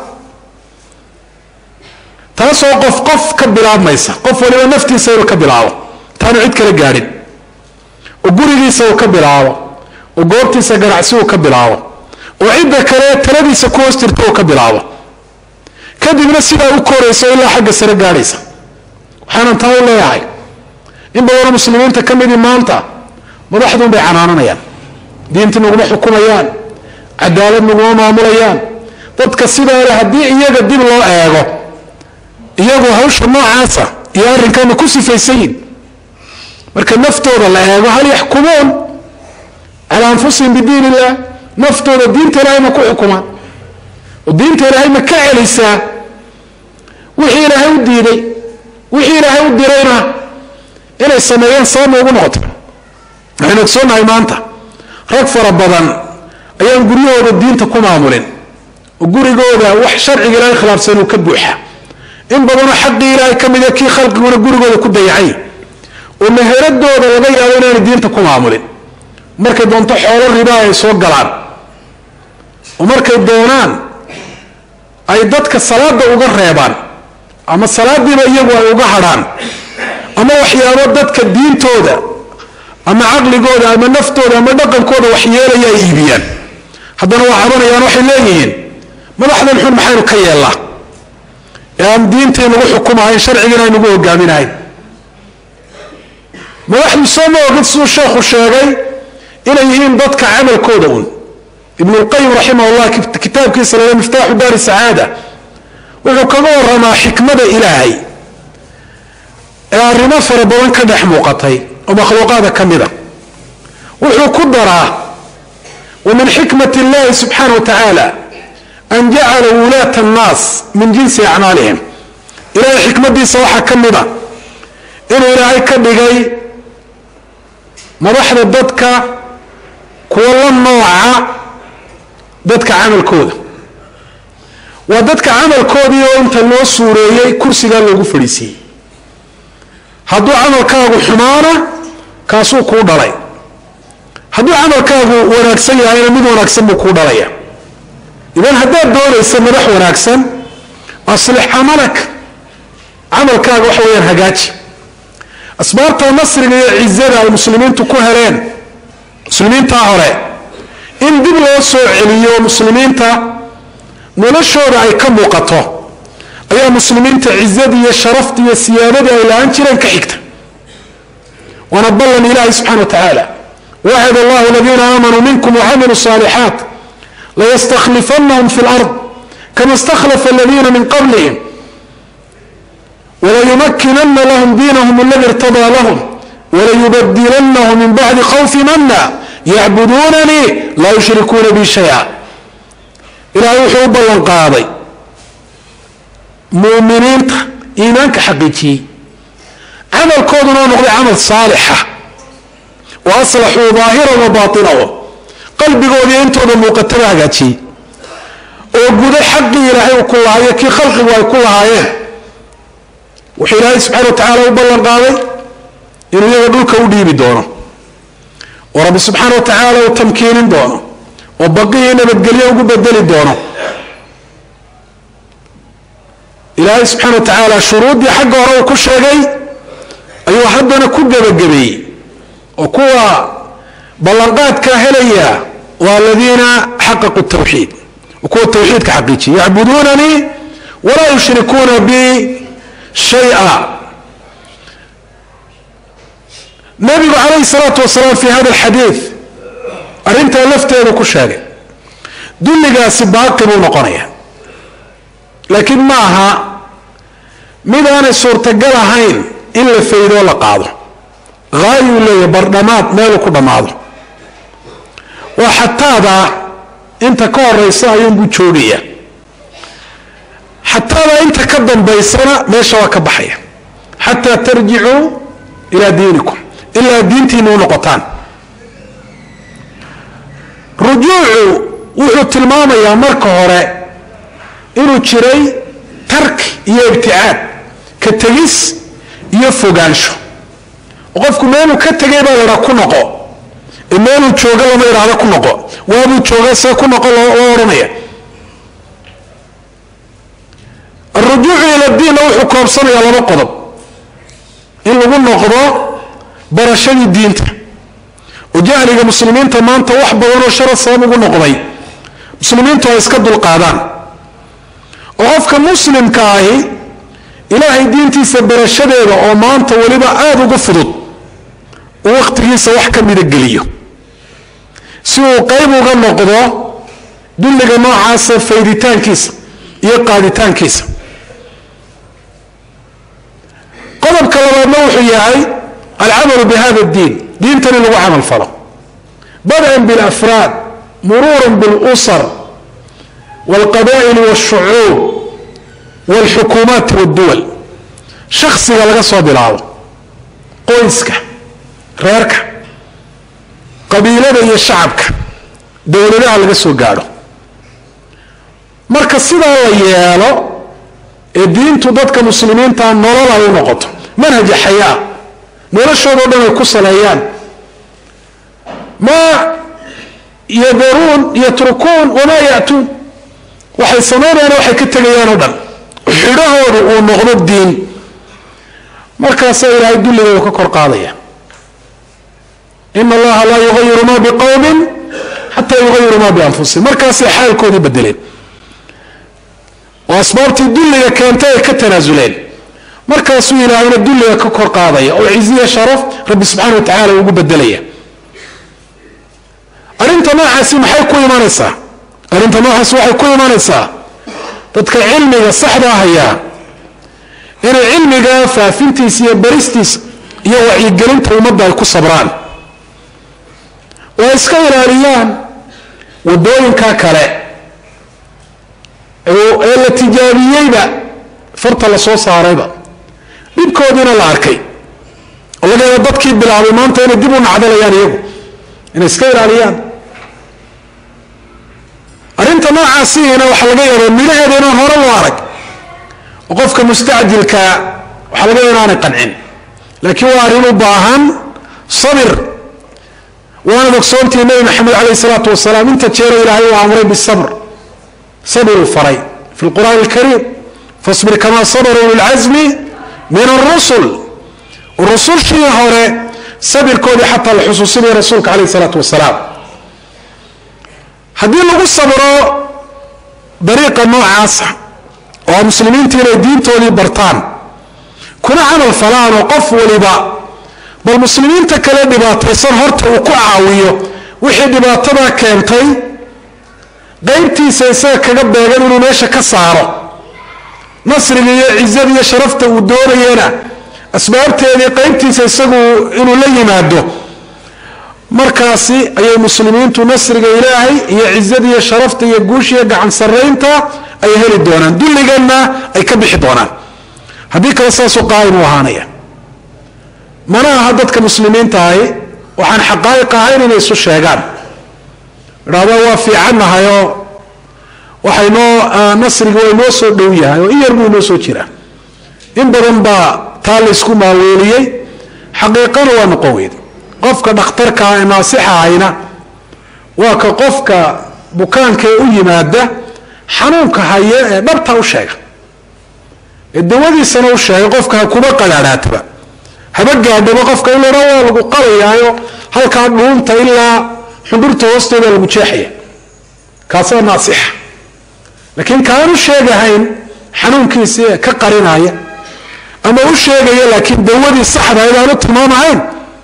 taasoo qof qof ka bilaabmaysa qof waliba naftiisa inuu ka bilaabo taanu cid kala gaadhin oo gurigiisa uu ka bilaabo oo goobtiisa ganacsi uu ka bilaabo oo cidda kale taladiisa ku hoos jirta uu ka bilaabo kadibna sidaa u koraysa ilaa xagga sare gaadhaysa waxaanan taa u leeyahay in badanoo muslimiinta ka midii maanta madaxduun bay canaananayaan diintii naguma xukumayaan cadaalad naguma maamulayaan dadka sidaa le haddii iyaga dib loo eego iyagu hawsha noocaasa iyo arrinkaana ku sifaysan yihin marka naftooda la eego hal yaxkumuun calaa anfusihim bidiin illah naftooda diinta ilaahay ma ku xukumaan oo diinta ilaahay ma ka celisaa wixii ilaahay u diiday wixii ilaahay u dirayna inay sameeyaan sababma ugu noqoto waxaynu ogsoonahay maanta rag fara badan ayaan guryahooda diinta ku maamulin gurigooda wax sharciga ilaahay khilaafsan uu ka buuxa in badanoo xaqii ilaahay ka mida kii khalqiguna gurigooda ku dayacay oo meheradooda laga yaabo inaanay diinta ku maamulin markay doonto xoolo ribaa ay soo galaan oo markay doonaan ay dadka salaada uga reebaan ama salaadiiba iyagu ay uga hadhaan ama waxyaabo dadka diintooda ama caqligooda ama naftooda ama dhaqankooda waxyeelaya ay iibiyaan haddana waa cabanayaan waxay leeyihiin madaxdan xun maxaynu ka yeellaa ee aan diintaynugu xukumahayn sharcigiina aynugu hogaaminahayn madaxdu soo ma ogid siduu sheekhu sheegay inay yihiin dadka camalkooda un ibnu lqayim raximah llah kitaabkiisa laa miftaaxu daari sacaada wuxuu kaga waramaa xikmada ilaahay ee arrimo fara badan ka dhex muuqatay oo makhluuqaada ka mida wuxuu ku daraa wamin xikmati illahi subxaana wa tacaala an jacala wulaata annaas min jinsi acmaalihim ilaahay xikmadiisa waxaa ka mida inuu ilaahay ka dhigay madaxda dadka kuwa la nooca dadka camalkooda waa dadka camalkoodii oo inta loo suureeyey kursigaa loogu fadhiisiiyey hadduu camalkaagu xumaana kaasuu kuu dhalay hadduu camalkaagu wanaagsan yahayna mid wanaagsan buu kuu dhalaya idan haddaad doonaysa madax wanaagsan aslix camalak camalkaaga waxa weyaan hagaaji asbaabta nasriga iyo cizada ay muslimiintu ku heleen muslimiintaa hore in dib loo soo celiyo muslimiinta noloshooda ay ka muuqato ayaa muslimiinta cizadii iyo sharaftii iyo siyaadadii ay lahaan jireen ka xigta waana ballan ilaahi subxana wa tacaala wacada allahu aladiina aamanuu minkum wacamiluu saalixaat layastaklifanahum fi lard kama istakhlafa aladiina min qablihim walayumakinana lahum diinahum aladi irtadaa lahum walayubadilanahum min bacdi khawfi mana yacbuduunanii laa yushrikuuna bi shaya ilaahay wuxuu u ballan qaaday muuminiinta iimaanka xaqiijiyey camalkooduna oo noqday camal saalixa wa aslaxuu daahirahu wa baatinahu qalbigoodii intooda muuqataba hagaajiyey oo guday xaqii ilaahay uu ku lahaayo kii khalqigu ay ku lahaayeen wuxuu ilaahay subxana wa tacaala u ballan qaaday inuu iyaga dhulka u dhiibi doono oo rabbi subxaana wa tacaala uu tamkiinin doono oo baqihii nabadgelyo ugu bedeli doono ilaahay subxaana wa tacaala shuruuddii xagga hore uu ku sheegay ayuu haddana ku gebagabeeyey oo kuwa ballanqaadka helaya waa aladiina xaqaquu tawxiid oo kuwa tawxiidka xaqiijiya yacbuduunanii walaa yushrikuuna bi shaya nabigu calayhi salaatu wasalaam fi hada alxadiid arrintaa lafteedu ku sheegay dulligaasi baaqi buu noqonaya laakiin ma aha mid aanay suurtagal ahayn in la faydoo la qaado haayuu leeyahy bardhamaad meeluu ku dhammaado waa xataada inta ka horeysa ayuunbuu joogaya xataada inta ka dambaysana meesha waa ka baxaya xataa tarjicuu ilaa diinikum ilaa diintiina u noqotaan rujuucu wuxuu tilmaamayaa marka hore inuu jiray tarki iyo ibticaad ka tegis iyo fogaansho oo qofku meeluu ka tegay baa lahaa ku noqo ee meeluu jooga lama idhaahdo ku noqo waabuu jooga see ku noqo loo odhanaya alrujuucu ila diinna wuxuu koobsanayaa laba qodob in lagu noqdo barashadii diinta oo jahliga muslimiinta maanta wax badan oo shara sabab ugu noqday muslimiintu ay iska dulqaadaan oo qofka muslimka ahi ilaahay diintiisa barashadeeda oo maanta weliba aada ugu fudud uu wakhtigiisa wax ka mida geliyo si uu qayb uga noqdo dulliga noocaasa fayditaankiisa iyo qaaditaankiisa qodobka labaadna wuxuu yahay alcamalu bihada diin diintan in lagu camal falo bad'an bilafraad muruuran bilusar walqabaa'il walshucuub walxukuumaat walduwal shaksiga laga soo bilaabo qoyska reerka qabiilada iyo shacabka dowladaha laga soo gaadho marka sidaa la yeelo ee diintu dadka muslimiinta nolol ay u noqoto manhaj xayaa noloshooda dhan ay ku saleeyaan ma yadruun yatrukuun wama ya'tuun waxay sameynayaan waxay ka tegayaan oo dhan xidhahoodu uu noqdo diin markaasa ilaahay dulligooda ka kor qaadaya ina allaha laa yugayiru ma biqowmin xataa yugayiru ma bianfusihim markaasay xaalkoodii bedeleen oo asbaabtii dulliga keentay ay ka tanaasuleen markaasuu ilaahayna dulliga ka kor qaadaya oo ciziya sharaf rabbi subxaana wa tacala ugu bedelaya arrinta noocaasi maxay ku imanaysaa arrinta noocaasi waxay ku imanaysaa dadka cilmiga saxda hayaa inay cilmiga faafintiisa iyo baristiisa iyo wacyigelinta ummadda ay ku sabraan oo iska ilaaliyaan wadooyinka kale ee la tijaabiyeyba farta la soo saarayba dhibkoodiina la arkay oo laga yaabo dadkii bilaabay maanta inay dib u nacdalayaan iyagu inay iska ilaaliyaan arrinta noocaasiina waxaa laga yaabaa midhaheeda inaan hore u arag oo qofka mustacjilka waxaa laga yaaba inaanay qancin laakiin waa arrin u baahan sabir waana ogsoontii nabi maxamed calayhi salaatu wasalaam inta jeero ilaahay uu amray bisabr sabiruu faray fi lqur'aani alkariim fasbir kamaa sabara ululcazmi min arusul rusushii hore sabirkoodii xataa la xusuusinaya rasuulka calayhi salaatu wasalaam haddii lagu sabro dariiqa noocaasa oo muslimiinta inay diintoodii bartaan kuna camal falaan oo qof waliba bal muslimiinta kale dhibaataysan horta uu ku caawiyo wixii dhibaatada keentay qaybtiisa isaga kaga beegan inuu meesha ka saaro nasriga iyo cizada iyo sharafta uu doonayana asbaabteedii qaybtiisa isagu inuu la yimaado markaasi ayay muslimiintu nasriga ilaahay iyo cizada iyo sharafta iyo guusha iyo gacan sarraynta ay heli doonaan dulliganna ay ka bixi doonaan haddii kale saasuu qaa'im u ahaanaya mana aha dadka muslimiinta ahi waxaan xaqaa'iq ahayn inay isu sheegaan idhahdaan waa fiicannahay oo waxay noo nasriga way noo soo dhow yahay oo in yar buu noo soo jiraa in badan baa taa la isku maaweeliyey xaqiiqana waa noqon weyday qofka dhakhtarkaa ee naasixa ahayna waa ka qofka bukaanka ee u yimaada xanuunka haya ee dhabta u sheega ee dawadiisana u sheegay qofka ha kuba qadhaadhaataba haba gaadhaba qofka in laha waa lagu qalayaayo halkaa dhuunta ilaa xundhurta hoosteeda lagu jeexaya kaasaa naasixa laakiin kaan u sheegahayn xanuunkiisii ka qarinaya ama u sheegaya laakiin dawadii saxda aydaan u tilmaamahayn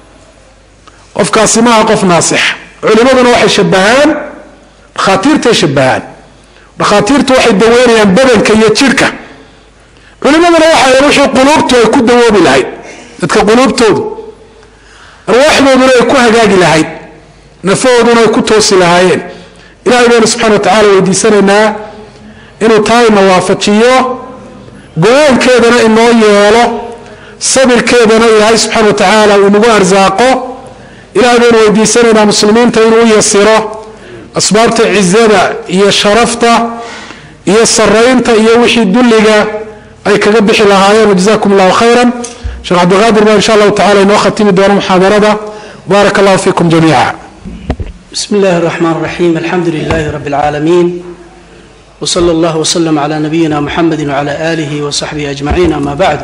qofkaasi maaha qof naasixa culimaduna waxay shabahaan dhakhaatiirtay shabahaan dhakhaatiirtu waxay daweynayaan badanka iyo jidhka culimaduna waxay wixii quluubtu ay ku dawoobi lahayd dadka quluubtoodu arwaaxdooduna ay ku hagaagi lahayd nafahooduna ay ku toosi lahaayeen ilahay baynu subxana wa tacala weydiisanaynaa inuu taa ina waafajiyo go-aankeedana inoo yeelo sabirkeedana ilaahay subxana wa tacaala uu inagu arsaaqo ilahay baynu weydiisanaynaa muslimiinta inuu u yasiro asbaabta cizada iyo sharafta iyo saraynta iyo wixii dulliga ay kaga bixi lahaayeen wajazakum allahu khayra sheekh cabdiqaadir baa insha allahu tacala inoo khatimi doona muxaadarada baarak allahu fiikum jamiica بسم الله الرحمن الرحيم الحمد لله رب العالمين وصلى الله وسلم على نبينا محمد وعلى آله وصحبه أجمعين أما بعد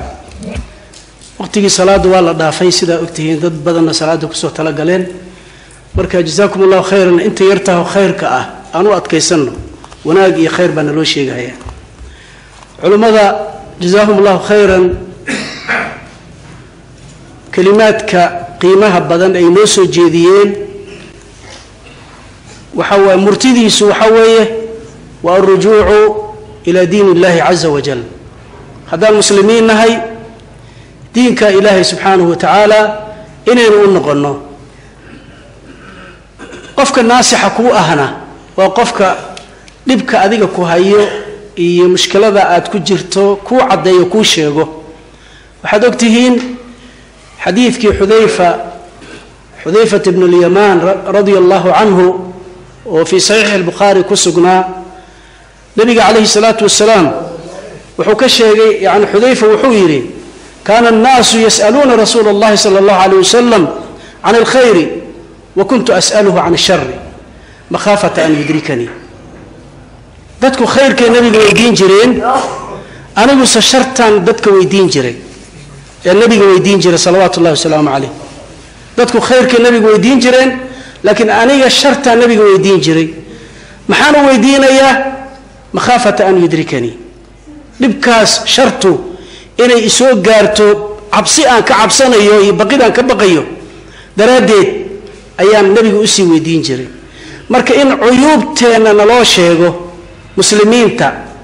وقتي صلاة والله دافين سيدا أكتهين ضد بدنا صلاة كسوة تلقلين مركا جزاكم الله خيرا انت يرتاه خير كأه أنو أتكيسنه وناقي خير بنا لو شيء هيا علماء جزاهم الله خيرا كلمات كقيمها بدن أي نوسو جيديين وحوى مرتديس وحويه والرجوع إلى دين الله عز وجل هذا المسلمين نهي دينك إلهي سبحانه وتعالى إنين ونقلنا قفك الناس حكوا أهنا وقفك لبك أذيك كوهايو إيه مشكلة ذات كجرتو كو عدي كو شيغو وحدوكتهين حديث كي حذيفة حذيفة بن اليمان رضي الله عنه وفي صحيح البخاري كسقنا nabiga calayhi salaatu wasalaam wuxuu ka sheegay yani xudayfa wuxuu yidhi kaana annaasu yas'aluuna rasuula allahi sala allahu alayh wasalam can alkhayri wa kuntu as'aluhu can ashari makhaafata an yudrikanii dadku khayrkay nabiga weydiin jireen aniguse shartaan dadka weydiin jiray ee nabiga weydiin jiray salawaatu ullahi wasalaamu calayh dadku khayrkay nabiga weydiin jireen laakiin aniga shartaan nabiga weydiin jiray maxaan u weydiinayaa makhaafata an yudrikanii dhibkaas shartu inay isoo gaarto cabsi aan ka cabsanayo iyo baqid aan ka baqayo daraaddeed ayaan nabiga usii weydiin jiray marka in cuyuubteenna naloo sheego muslimiinta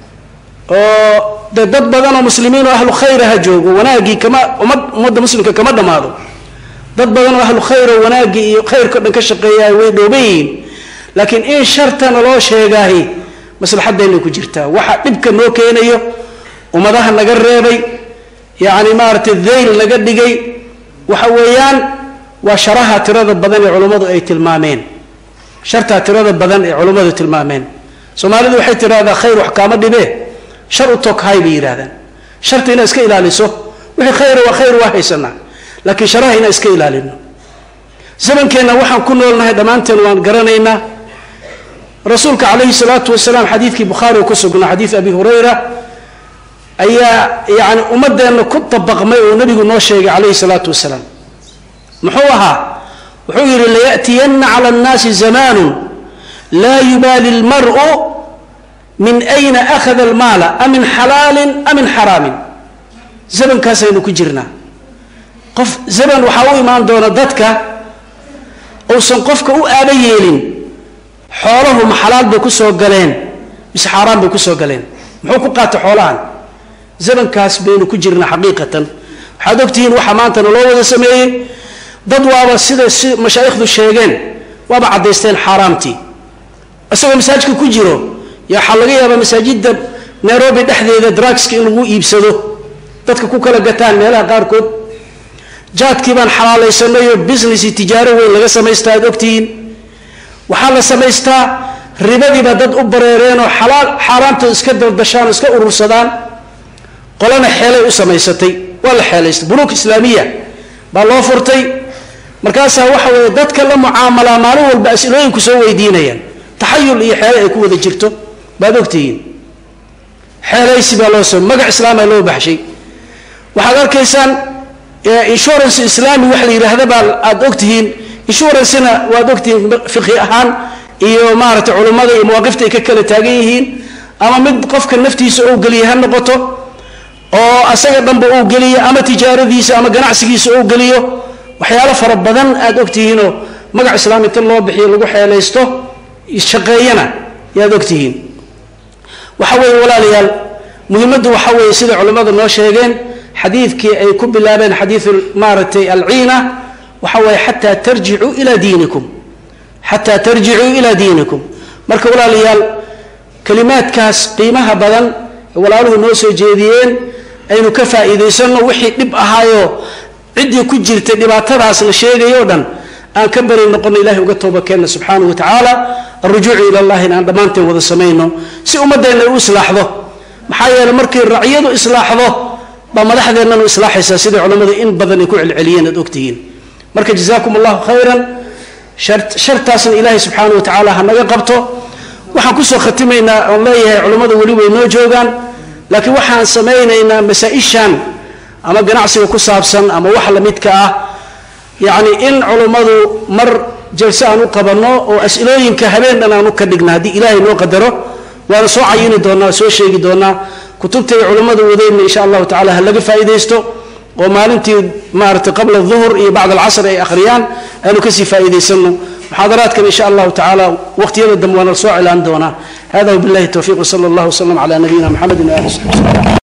oo dad badan oo muslimiin oo ahlu khayr ha joogo wanaagii kama ummadda muslimka kama dhamaado dad badan oo ahlu khayr oo wanaagii iyo khayrka dhan ka shaqeeyaa way dhoobayn laakiin in shartana loo sheegaahi maslaxadeena ku jirtaa waxa dhibka noo keenayo ummadaha naga reebay yaani maartay dhayl laga dhigay waxa weeyaan waa sharaha tirada badan ee culimadu ay tilmaameen sharta tirada badan ee culimadu tilmaameen Soomaalidu waxay tiraahdaa khayr wax kaama dhibe shar u tokhay bay yiraahdaan sharta ina iska ilaaliso wixii khayr waa khayr waa haysana laakiin sharaha ina iska ilaalino zamankeena waxaan ku noolnahay dhamaanteen waan garanaynaa rasuulka calayhi salaatu wasalaam xadiidkii bukhaari ku sugnaa xadiid abi hurayra ayaa yani ummadeena ku tabaqmay oo nabigu noo sheegay calayhi salaatu wasalaam muxuu ahaa wuxuu yidhi layatiyanna cala annaasi zamaanun laa yubaali almar'u min ayna akhada almaala am min xalaalin am min xaraamin zamankaasaynu ku jirnaa qof zaman waxaa u imaan doona dadka uusan qofka u aaba yeelin xooluhu ma xalaal bay ku soo galeen mise xaaraan bay ku soo galeen muxuu ku qaatay xoolahan zamankaas baynu ku jirnaa xaqiiqatan waxaad ogtihiin waxa maanta loo wada sameeyey dad waaba sida mashaayikhdu sheegeen waaba cadaysteen xaaraamtii asagoo masaajidka ku jiro yaa waxaa laga yaabaa masaajidda nairobi dhexdeeda drugska in lagu iibsado dadka ku kala gataan meelaha qaarkood jaadkii baan xalaalaysanay oo business tijaaro weyn laga samaystaa aad ogtihiin waxaa la samaystaa ribadiiba dad u bareereen oo xalaal xaaraamta iska daldashaan iska urursadaan qolana xeelay u samaysatay waa la xeelaystay bunuuk islaamiya baa loo furtay markaasaa waxa weeye dadka la mucaamalaa maalin walba as'ilooyinku soo weydiinayaan taxayul iyo xeelay ay ku wada jirto baad ogtihiin xeelaysi baa loo soo magac islaamaa loo baxshay waxaad arkaysaan insurance islaami wax la yidhaahda baa aad ogtihiin insurance-na waad ogtihiin fiqhi ahaan iyo maaragtay culummada iyo mawaaqifta ay ka kala taagan yihiin ama mid qofka naftiisa uu geliya ha noqoto oo asaga dhanba uu geliyo ama tijaaradiisa ama ganacsigiisa uu geliyo waxyaalo fara badan aad ogtihiinoo magac islaami tan loo bixiyo lagu xeelaysto shaqeeyana yaad ogtihiin waxa weeye walaalayaal muhiimaddu waxa weeye sida culummadu noo sheegeen xadiidkii ay ku bilaabeen xadiidu maaragtay alciina waxa weeye xataa tarjicuu ilaa diinikum xataa tarjicuu ilaa diinikum marka walaalayaal kalimaadkaas qiimaha badan ee walaaluhu noo soo jeediyeen aynu ka faa'iidaysanno wixii dhib ahaayoo ciddii ku jirtay dhibaatadaas la sheegayo o dhan aan ka bari noqono ilahay uga tooba keenna subxaanahu wa tacaala alrujuucu ila allahi in aan dhammaanteen wada samayno si ummaddeenna u islaaxdo maxaa yeeley markay racyadu islaaxdo baa madaxdeennanu islaaxaysaa siday culammadu in badan ay ku celceliyeen aad ogtihiin marka jazaakum allahu khayran shartaasna ilaahay subxaanahu wa tacaala ha naga qabto waxaan kusoo khatimaynaa oon leeyahay culammadu weli way noo joogaan laakiin waxaan samaynaynaa masaa-ishan ama ganacsiga ku saabsan ama wax lamidka ah yacni in culummadu mar jalse aan u qabanno oo as-ilooyinka habeen dhan aan u ka dhigna haddii ilaahay noo qadaro waana soo cayini doonaa soo sheegi doonaa kutubtay culummadu wadeenna insha allahu tacala ha laga faa'iidaysto oo maalintii maaragtay qabla duhur iyo bacd alcasr ay akhriyaan aanu kasii faa'iidaysanno muxaadaraadkan insha allahu tacaala waqtiyada dambe waana soo cilaan doonaa hada wabillahi tawfiiq wsala allahu wasalam cala nabiyina maxamedin waali